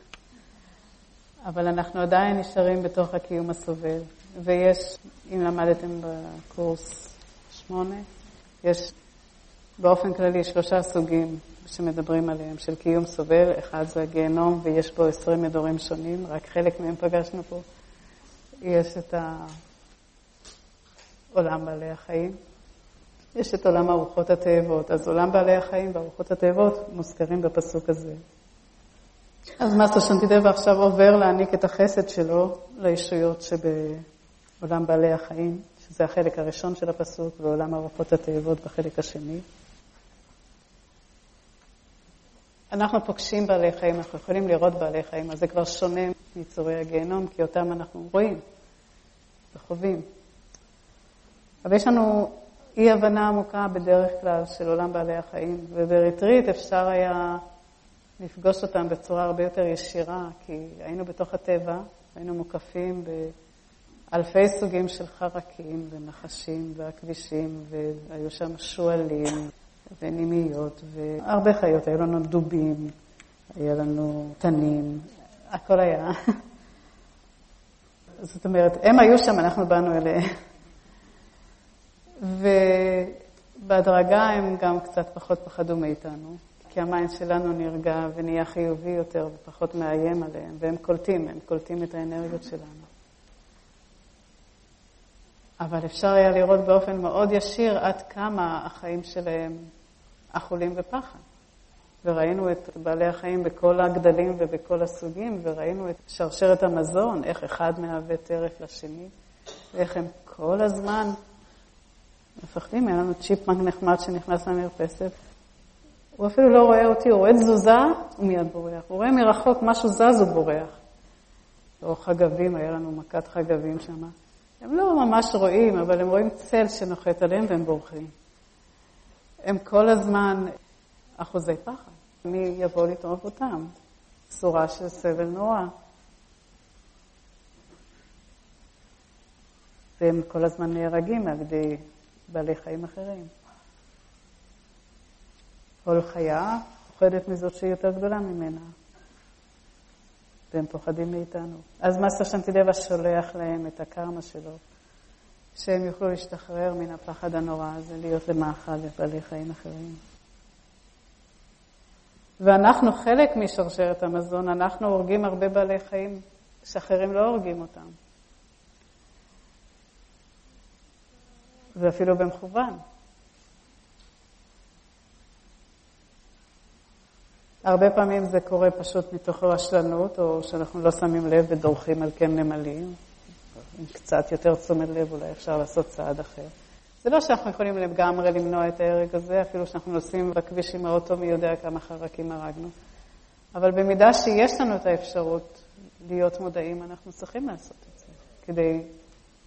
אבל אנחנו עדיין נשארים בתוך הקיום הסובל. ויש, אם למדתם בקורס שמונה, יש באופן כללי שלושה סוגים שמדברים עליהם של קיום סובל. אחד זה הגיהנום ויש בו עשרים מדורים שונים, רק חלק מהם פגשנו פה. יש את עולם בעלי החיים, יש את עולם הרוחות התאבות. אז עולם בעלי החיים והרוחות התאבות מוזכרים בפסוק הזה. אז מאסטר שנטידבה עכשיו עובר להעניק את החסד שלו לישויות שבעולם בעלי החיים, שזה החלק הראשון של הפסוק, ועולם הרוחות התאבות בחלק השני. אנחנו פוגשים בעלי חיים, אנחנו יכולים לראות בעלי חיים, אז זה כבר שונה מיצורי הגיהנום, כי אותם אנחנו רואים וחווים. אבל יש לנו אי הבנה עמוקה בדרך כלל של עולם בעלי החיים, ובריטריט אפשר היה לפגוש אותם בצורה הרבה יותר ישירה, כי היינו בתוך הטבע, היינו מוקפים באלפי סוגים של חרקים ונחשים ועכבישים, והיו שם שואלים ונימיות והרבה חיות, היו לנו דובים, היה לנו תנים, הכל היה. זאת אומרת, הם היו שם, אנחנו באנו אליהם. ובהדרגה הם גם קצת פחות פחדו מאיתנו, כי המיינד שלנו נרגע ונהיה חיובי יותר ופחות מאיים עליהם, והם קולטים, הם קולטים את האנרגיות שלנו. אבל אפשר היה לראות באופן מאוד ישיר עד כמה החיים שלהם אכולים בפחד. וראינו את בעלי החיים בכל הגדלים ובכל הסוגים, וראינו את שרשרת המזון, איך אחד מהווה טרף לשני, ואיך הם כל הזמן מפחדים. היה לנו צ'יפמנק נחמד שנכנס למרפסת, הוא אפילו לא רואה אותי, הוא רואה תזוזה, הוא מיד בורח. הוא רואה מרחוק משהו זז, הוא בורח. או חגבים, היה לנו מכת חגבים שם. הם לא ממש רואים, אבל הם רואים צל שנוחת עליהם והם בורחים. הם כל הזמן אחוזי פחד. מי יבוא לטרוף אותם? צורה של סבל נורא. והם כל הזמן נהרגים על ידי בעלי חיים אחרים. כל חיה פוחדת מזאת שהיא יותר גדולה ממנה. והם פוחדים מאיתנו. אז מאסטר שנטידבה שולח להם את הקרמה שלו, שהם יוכלו להשתחרר מן הפחד הנורא הזה, להיות למאכל לבעלי חיים אחרים. ואנחנו חלק משרשרת המזון, אנחנו הורגים הרבה בעלי חיים שאחרים לא הורגים אותם. ואפילו במכוון. הרבה פעמים זה קורה פשוט מתוך רשלנות, או שאנחנו לא שמים לב ודורכים על כן נמלים. עם קצת יותר תשומת לב אולי אפשר לעשות צעד אחר. זה לא שאנחנו יכולים לגמרי למנוע את ההרג הזה, אפילו שאנחנו נוסעים בכביש עם האוטו מי יודע כמה חרקים הרגנו. אבל במידה שיש לנו את האפשרות להיות מודעים, אנחנו צריכים לעשות את זה, כדי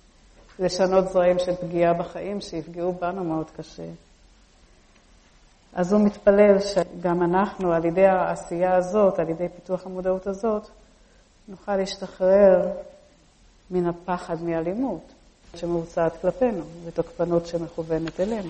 לשנות זרעים של פגיעה בחיים שיפגעו בנו מאוד קשה. אז הוא מתפלל שגם אנחנו, על ידי העשייה הזאת, על ידי פיתוח המודעות הזאת, נוכל להשתחרר מן הפחד מאלימות שמבוצעת כלפינו, ותוקפנות שמכוונת אלינו.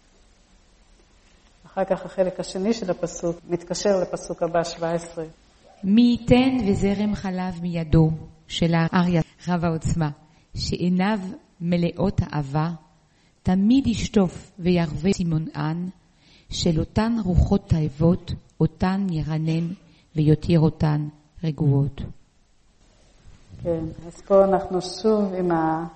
אחר כך החלק השני של הפסוק מתקשר לפסוק הבא שבע עשרה. מי ייתן וזרם חלב מידו של האריה רב העוצמה, שעיניו מלאות אהבה, תמיד ישטוף וירווה צימונן, של אותן רוחות תאבות, אותן ירנן ויותיר אותן רגועות. כן, אז פה אנחנו שוב עם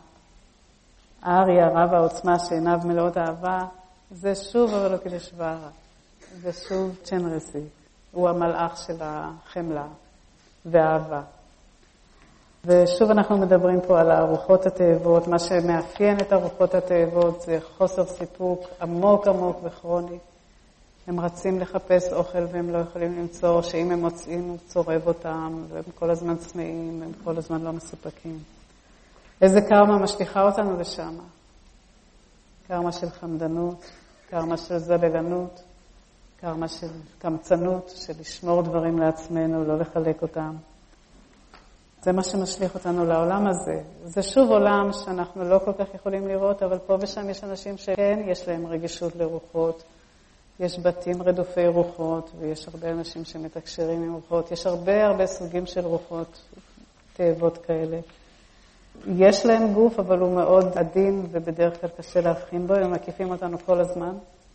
האריה רב העוצמה שעיניו מלאות אהבה, זה שוב אבלוקדשברה, זה שוב צ'נרסיק, הוא המלאך של החמלה והאהבה. ושוב אנחנו מדברים פה על הרוחות התאבות, מה שמאפיין את הרוחות התאבות זה חוסר סיפוק עמוק עמוק וכרוני. הם רצים לחפש אוכל והם לא יכולים למצוא, שאם הם מוצאים הוא צורב אותם, והם כל הזמן צמאים, הם כל הזמן לא מסופקים. איזה קרמה משליחה אותנו לשם? קרמה של חמדנות, קרמה של זללנות, קרמה של קמצנות, של לשמור דברים לעצמנו, לא לחלק אותם. זה מה שמשליך אותנו לעולם הזה. זה שוב עולם שאנחנו לא כל כך יכולים לראות, אבל פה ושם יש אנשים שכן, יש להם רגישות לרוחות. יש בתים רדופי רוחות, ויש הרבה אנשים שמתקשרים עם רוחות. יש הרבה הרבה סוגים של רוחות, תאבות כאלה. יש להם גוף, אבל הוא מאוד עדין, ובדרך כלל קשה להבחין בו, הם מקיפים אותנו כל הזמן.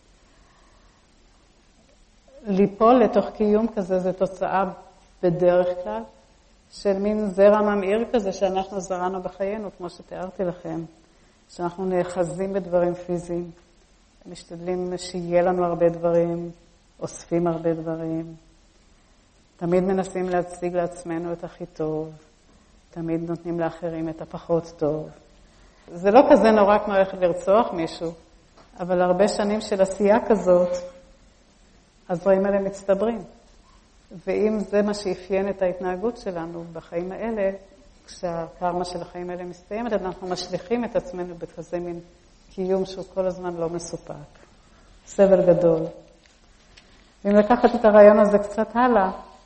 ליפול לתוך קיום כזה, זה תוצאה בדרך כלל, של מין זרע ממאיר כזה שאנחנו זרענו בחיינו, כמו שתיארתי לכם, שאנחנו נאחזים בדברים פיזיים, משתדלים שיהיה לנו הרבה דברים, אוספים הרבה דברים, תמיד מנסים להציג לעצמנו את הכי טוב, תמיד נותנים לאחרים את הפחות טוב. זה לא כזה נורא כמו ללכת לרצוח מישהו, אבל הרבה שנים של עשייה כזאת, הדברים האלה מצטברים. ואם זה מה שאפיין את ההתנהגות שלנו בחיים האלה, כשהקרמה של החיים האלה מסתיימת, אנחנו משליכים את עצמנו בכזה מין קיום שהוא כל הזמן לא מסופק. סבל גדול. ואם לקחת את הרעיון הזה קצת הלאה,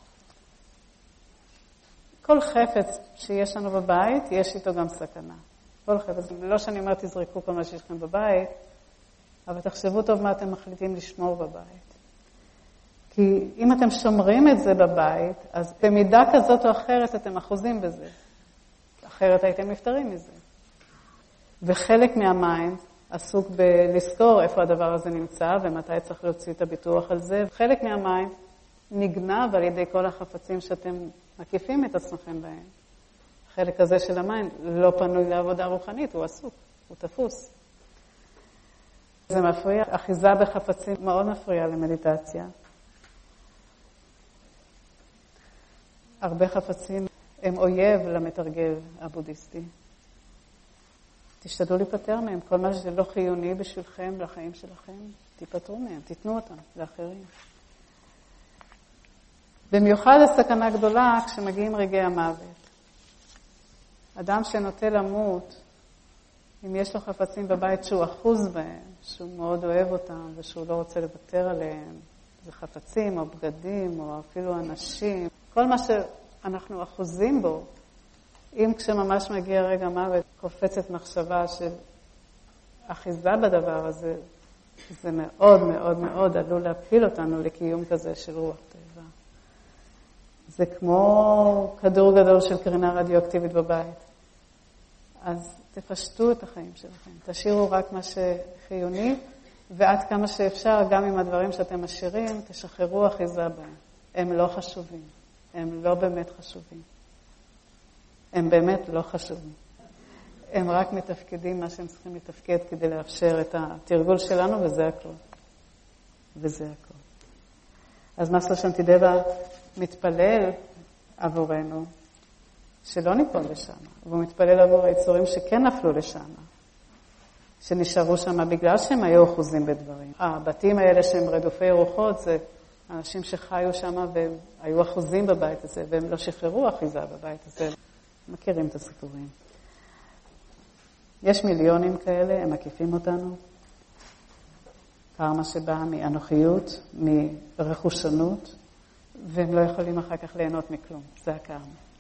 כל חפץ שיש לנו בבית, יש איתו גם סכנה. כל חפץ. לא שאני אומרת, תזרקו כל מה שיש לכם בבית, אבל תחשבו טוב מה אתם מחליטים לשמור בבית. כי אם אתם שומרים את זה בבית, אז במידה כזאת או אחרת אתם אחוזים בזה. אחרת הייתם נפטרים מזה. וחלק מהמיינד עסוק בלזכור איפה הדבר הזה נמצא ומתי צריך להוציא את הביטוח על זה. חלק מהמיינד נגנב על ידי כל החפצים שאתם מקיפים את עצמכם בהם. החלק הזה של המיינד לא פנוי לעבודה רוחנית, הוא עסוק, הוא תפוס. זה מפריע, אחיזה בחפצים מאוד מפריע למדיטציה. הרבה חפצים הם אויב למתרגל הבודהיסטי. תשתדלו להיפטר מהם. כל מה שזה לא חיוני בשבילכם, לחיים שלכם, תיפטרו מהם, תיתנו אותם לאחרים. במיוחד הסכנה גדולה כשמגיעים רגעי המוות. אדם שנוטה למות, אם יש לו חפצים בבית שהוא אחוז בהם, שהוא מאוד אוהב אותם ושהוא לא רוצה לוותר עליהם, זה חפצים או בגדים או אפילו אנשים, כל מה שאנחנו אחוזים בו, אם כשממש מגיע רגע מוות, קופצת מחשבה של אחיזה בדבר הזה, זה מאוד מאוד מאוד עלול להפיל אותנו לקיום כזה של רוח טבע. זה כמו כדור גדול של קרינה רדיואקטיבית בבית. אז תפשטו את החיים שלכם, תשאירו רק מה שחיוני, ועד כמה שאפשר, גם עם הדברים שאתם משאירים, תשחררו אחיזה בהם. הם לא חשובים, הם לא באמת חשובים. הם באמת לא חשובים. הם רק מתפקדים מה שהם צריכים לתפקד כדי לאפשר את התרגול שלנו, וזה הכל. וזה הכל. אז מסלו שנטידבה מתפלל עבורנו, שלא ניפול לשם, והוא מתפלל עבור היצורים שכן נפלו לשם, שנשארו שם בגלל שהם היו אחוזים בדברים. הבתים האלה שהם רדופי רוחות, זה אנשים שחיו שם והיו אחוזים בבית הזה, והם לא שחררו אחיזה בבית הזה. מכירים את הסיפורים. יש מיליונים כאלה, הם מקיפים אותנו. קרמה שבאה מאנוכיות, מרכושנות, והם לא יכולים אחר כך ליהנות מכלום. זה הקרמה.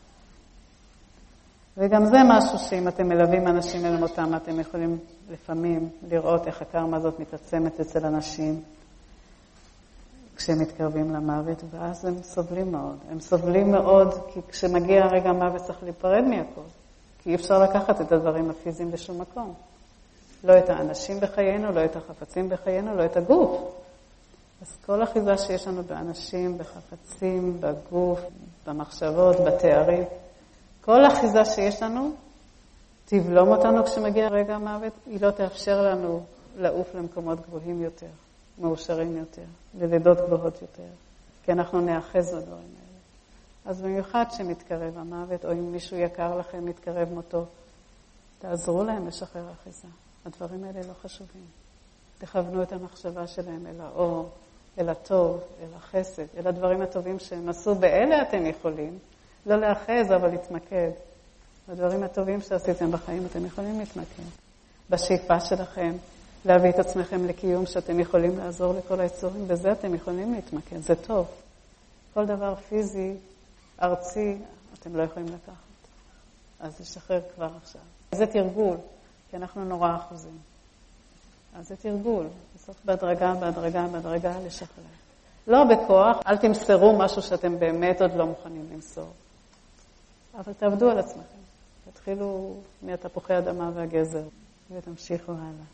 וגם זה משהו שאם אתם מלווים אנשים אל מותם, אתם יכולים לפעמים לראות איך הקרמה הזאת מתעצמת אצל אנשים כשהם מתקרבים למוות, ואז הם סובלים מאוד. הם סובלים מאוד כי כשמגיע הרגע המוות צריך להיפרד מהכל. כי אי אפשר לקחת את הדברים הפיזיים לשום מקום. לא את האנשים בחיינו, לא את החפצים בחיינו, לא את הגוף. אז כל אחיזה שיש לנו באנשים, בחפצים, בגוף, במחשבות, בתארים, כל אחיזה שיש לנו, תבלום אותנו כשמגיע רגע המוות, היא לא תאפשר לנו לעוף למקומות גבוהים יותר, מאושרים יותר, ללידות גבוהות יותר, כי אנחנו נאחז בדברים האלה. אז במיוחד שמתקרב המוות, או אם מישהו יקר לכם מתקרב מותו, תעזרו להם לשחרר אחיזה. הדברים האלה לא חשובים. תכוונו את המחשבה שלהם אל האור, אל הטוב, אל החסד, אל הדברים הטובים שהם עשו. באלה אתם יכולים, לא לאחז, אבל להתמקד. בדברים הטובים שעשיתם בחיים אתם יכולים להתמקד. בשאיפה שלכם, להביא את עצמכם לקיום שאתם יכולים לעזור לכל היצורים, בזה אתם יכולים להתמקד, זה טוב. כל דבר פיזי, ארצי, אתם לא יכולים לקחת. אז לשחרר כבר עכשיו. זה תרגול, כי אנחנו נורא אחוזים. אז זה תרגול, בסוף בהדרגה, בהדרגה, בהדרגה לשחרר. לא בכוח, אל תמסרו משהו שאתם באמת עוד לא מוכנים למסור. אבל תעבדו על עצמכם. תתחילו מהתפוחי האדמה והגזר, ותמשיכו הלאה.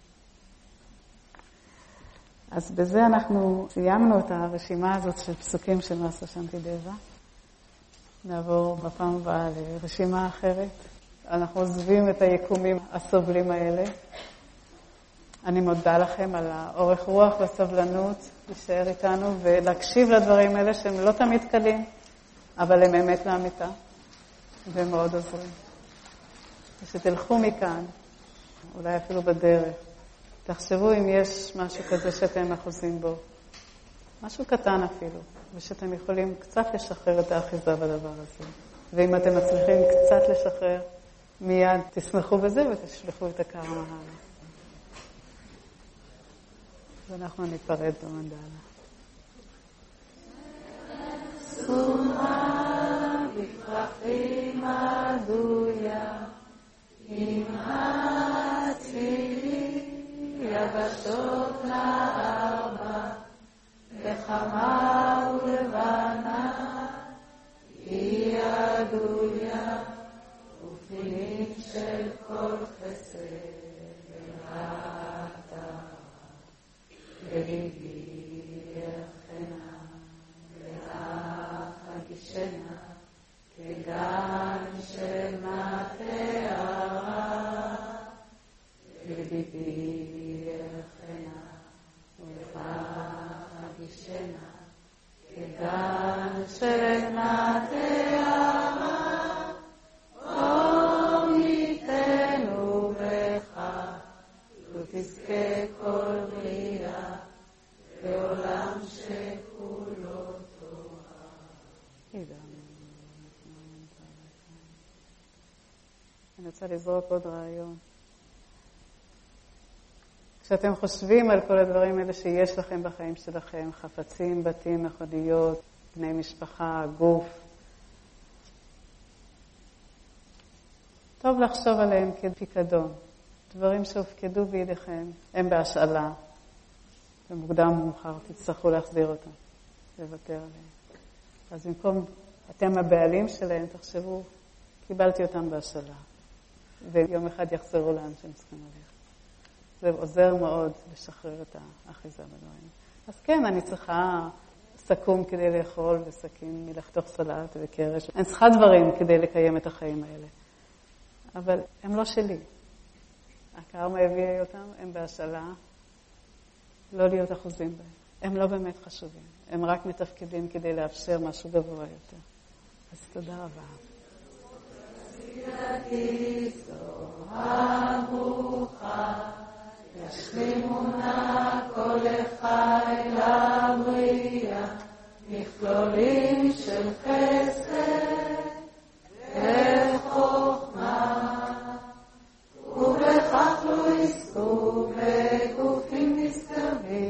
אז בזה אנחנו סיימנו את הרשימה הזאת של פסוקים של מסה שנתידבה. נעבור בפעם הבאה לרשימה אחרת. אנחנו עוזבים את היקומים הסובלים האלה. אני מודה לכם על האורך רוח והסבלנות להישאר איתנו ולהקשיב לדברים האלה שהם לא תמיד קלים, אבל הם אמת לאמיתה והם מאוד עוזרים. ושתלכו מכאן, אולי אפילו בדרך, תחשבו אם יש משהו כזה שאתם אחוזים בו, משהו קטן אפילו, ושאתם יכולים קצת לשחרר את האחיזה בדבר הזה. ואם אתם מצליחים קצת לשחרר, מיד תשמחו בזה ותשלחו את הקרמה הלאה. ואנחנו ניפרד במנדלה. סומה בפרחים הדויה, עם הצילי יבשות לארבע, בחמה ולבנה, היא הדויה, ופינים של כל חסד ולעתה. בליבי יחנה, ולך הגישנה, כגן של מטרה. בליבי יחנה, ולך הגישנה, כגן של מטרה. אום ייתנו בך, ותזכה כל בריאה, בעולם שכולו תורה. אני רוצה לזרוק עוד רעיון. כשאתם חושבים על כל הדברים האלה שיש לכם בחיים שלכם, חפצים, בתים, מכוניות, בני משפחה, גוף, טוב לחשוב עליהם כפיקדון. דברים שהופקדו בידיכם, הם בהשאלה. במוקדם ומאוחר תצטרכו להחזיר אותם, לוותר עליהם. אז במקום אתם הבעלים שלהם, תחשבו, קיבלתי אותם בהשאלה. ויום אחד יחזרו לאן שהם צריכים ללכת. זה עוזר מאוד לשחרר את האחיזה בדברים. אז כן, אני צריכה סכו"ם כדי לאכול וסכין מלחתוך סלט וקרש. אני צריכה דברים כדי לקיים את החיים האלה. אבל הם לא שלי. הקרמה הביאה אותם, הם בהשאלה, לא להיות אחוזים בהם. הם לא באמת חשובים. הם רק מתפקדים כדי לאפשר משהו גבוה יותר. אז תודה רבה. ישלימונה כל החי לבריאה, מכלולים של חסד וחוכמה, ובכך לא יזכו בגופים נשגבים.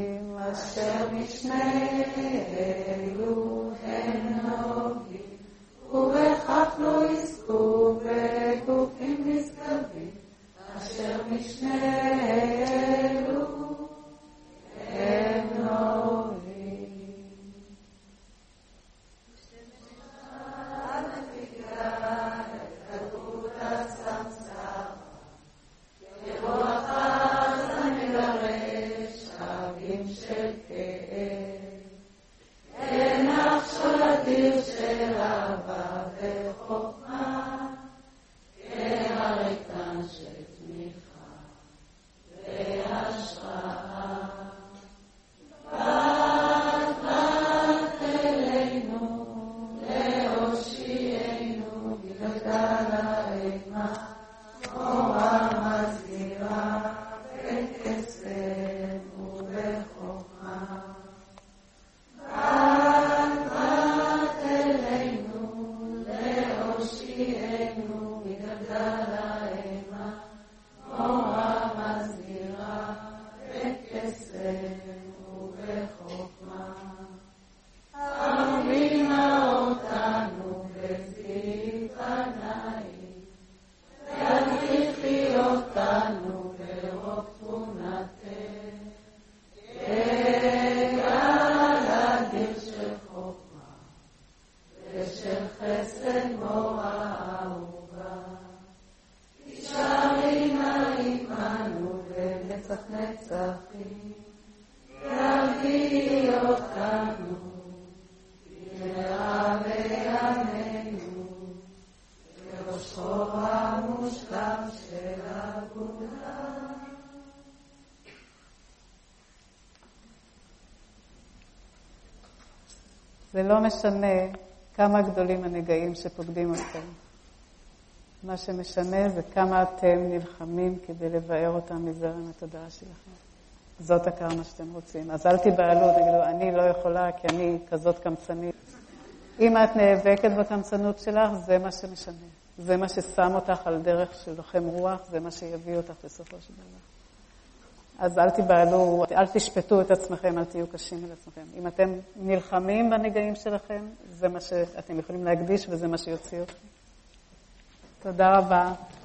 ובחוכמה, כהריקן של תמיכה והשראה. בת בת אלינו, להושיענו מגלגל האימה, אורה מסגירה בקסם ובחוכמה. בת בת אלינו, להושיענו מגלגל האימה, אורה מסגירה בקסם ובחוכמה. ארינה אותנו בזיו פנייך, תניחי אותנו ברוב תבונתך, כגל אדיר של חוכמה ושל חסד מורה אהובה. תישארי נא עמנו לנצח נצחים, תביאי אותנו במהרה בימינו, בראשו המושלם של הגאולה. זה לא משנה כמה גדולים הנגעים שפוקדים אתכם. מה שמשנה זה כמה אתם נלחמים כדי לבאר אותם מזרם התודעה שלכם. זאת הקרמה שאתם רוצים. אז אל תיבהלו, תגידו, אני לא יכולה כי אני כזאת קמצנית. אם את נאבקת בקמצנות שלך, זה מה שמשנה. זה מה ששם אותך על דרך של לוחם רוח, זה מה שיביא אותך בסופו של דבר. אז אל תיבהלו, אל תשפטו את עצמכם, אל תהיו קשים על עצמכם. אם אתם נלחמים בנגעים שלכם, זה מה שאתם יכולים להקדיש וזה מה שיוציא אתכם. תודה רבה.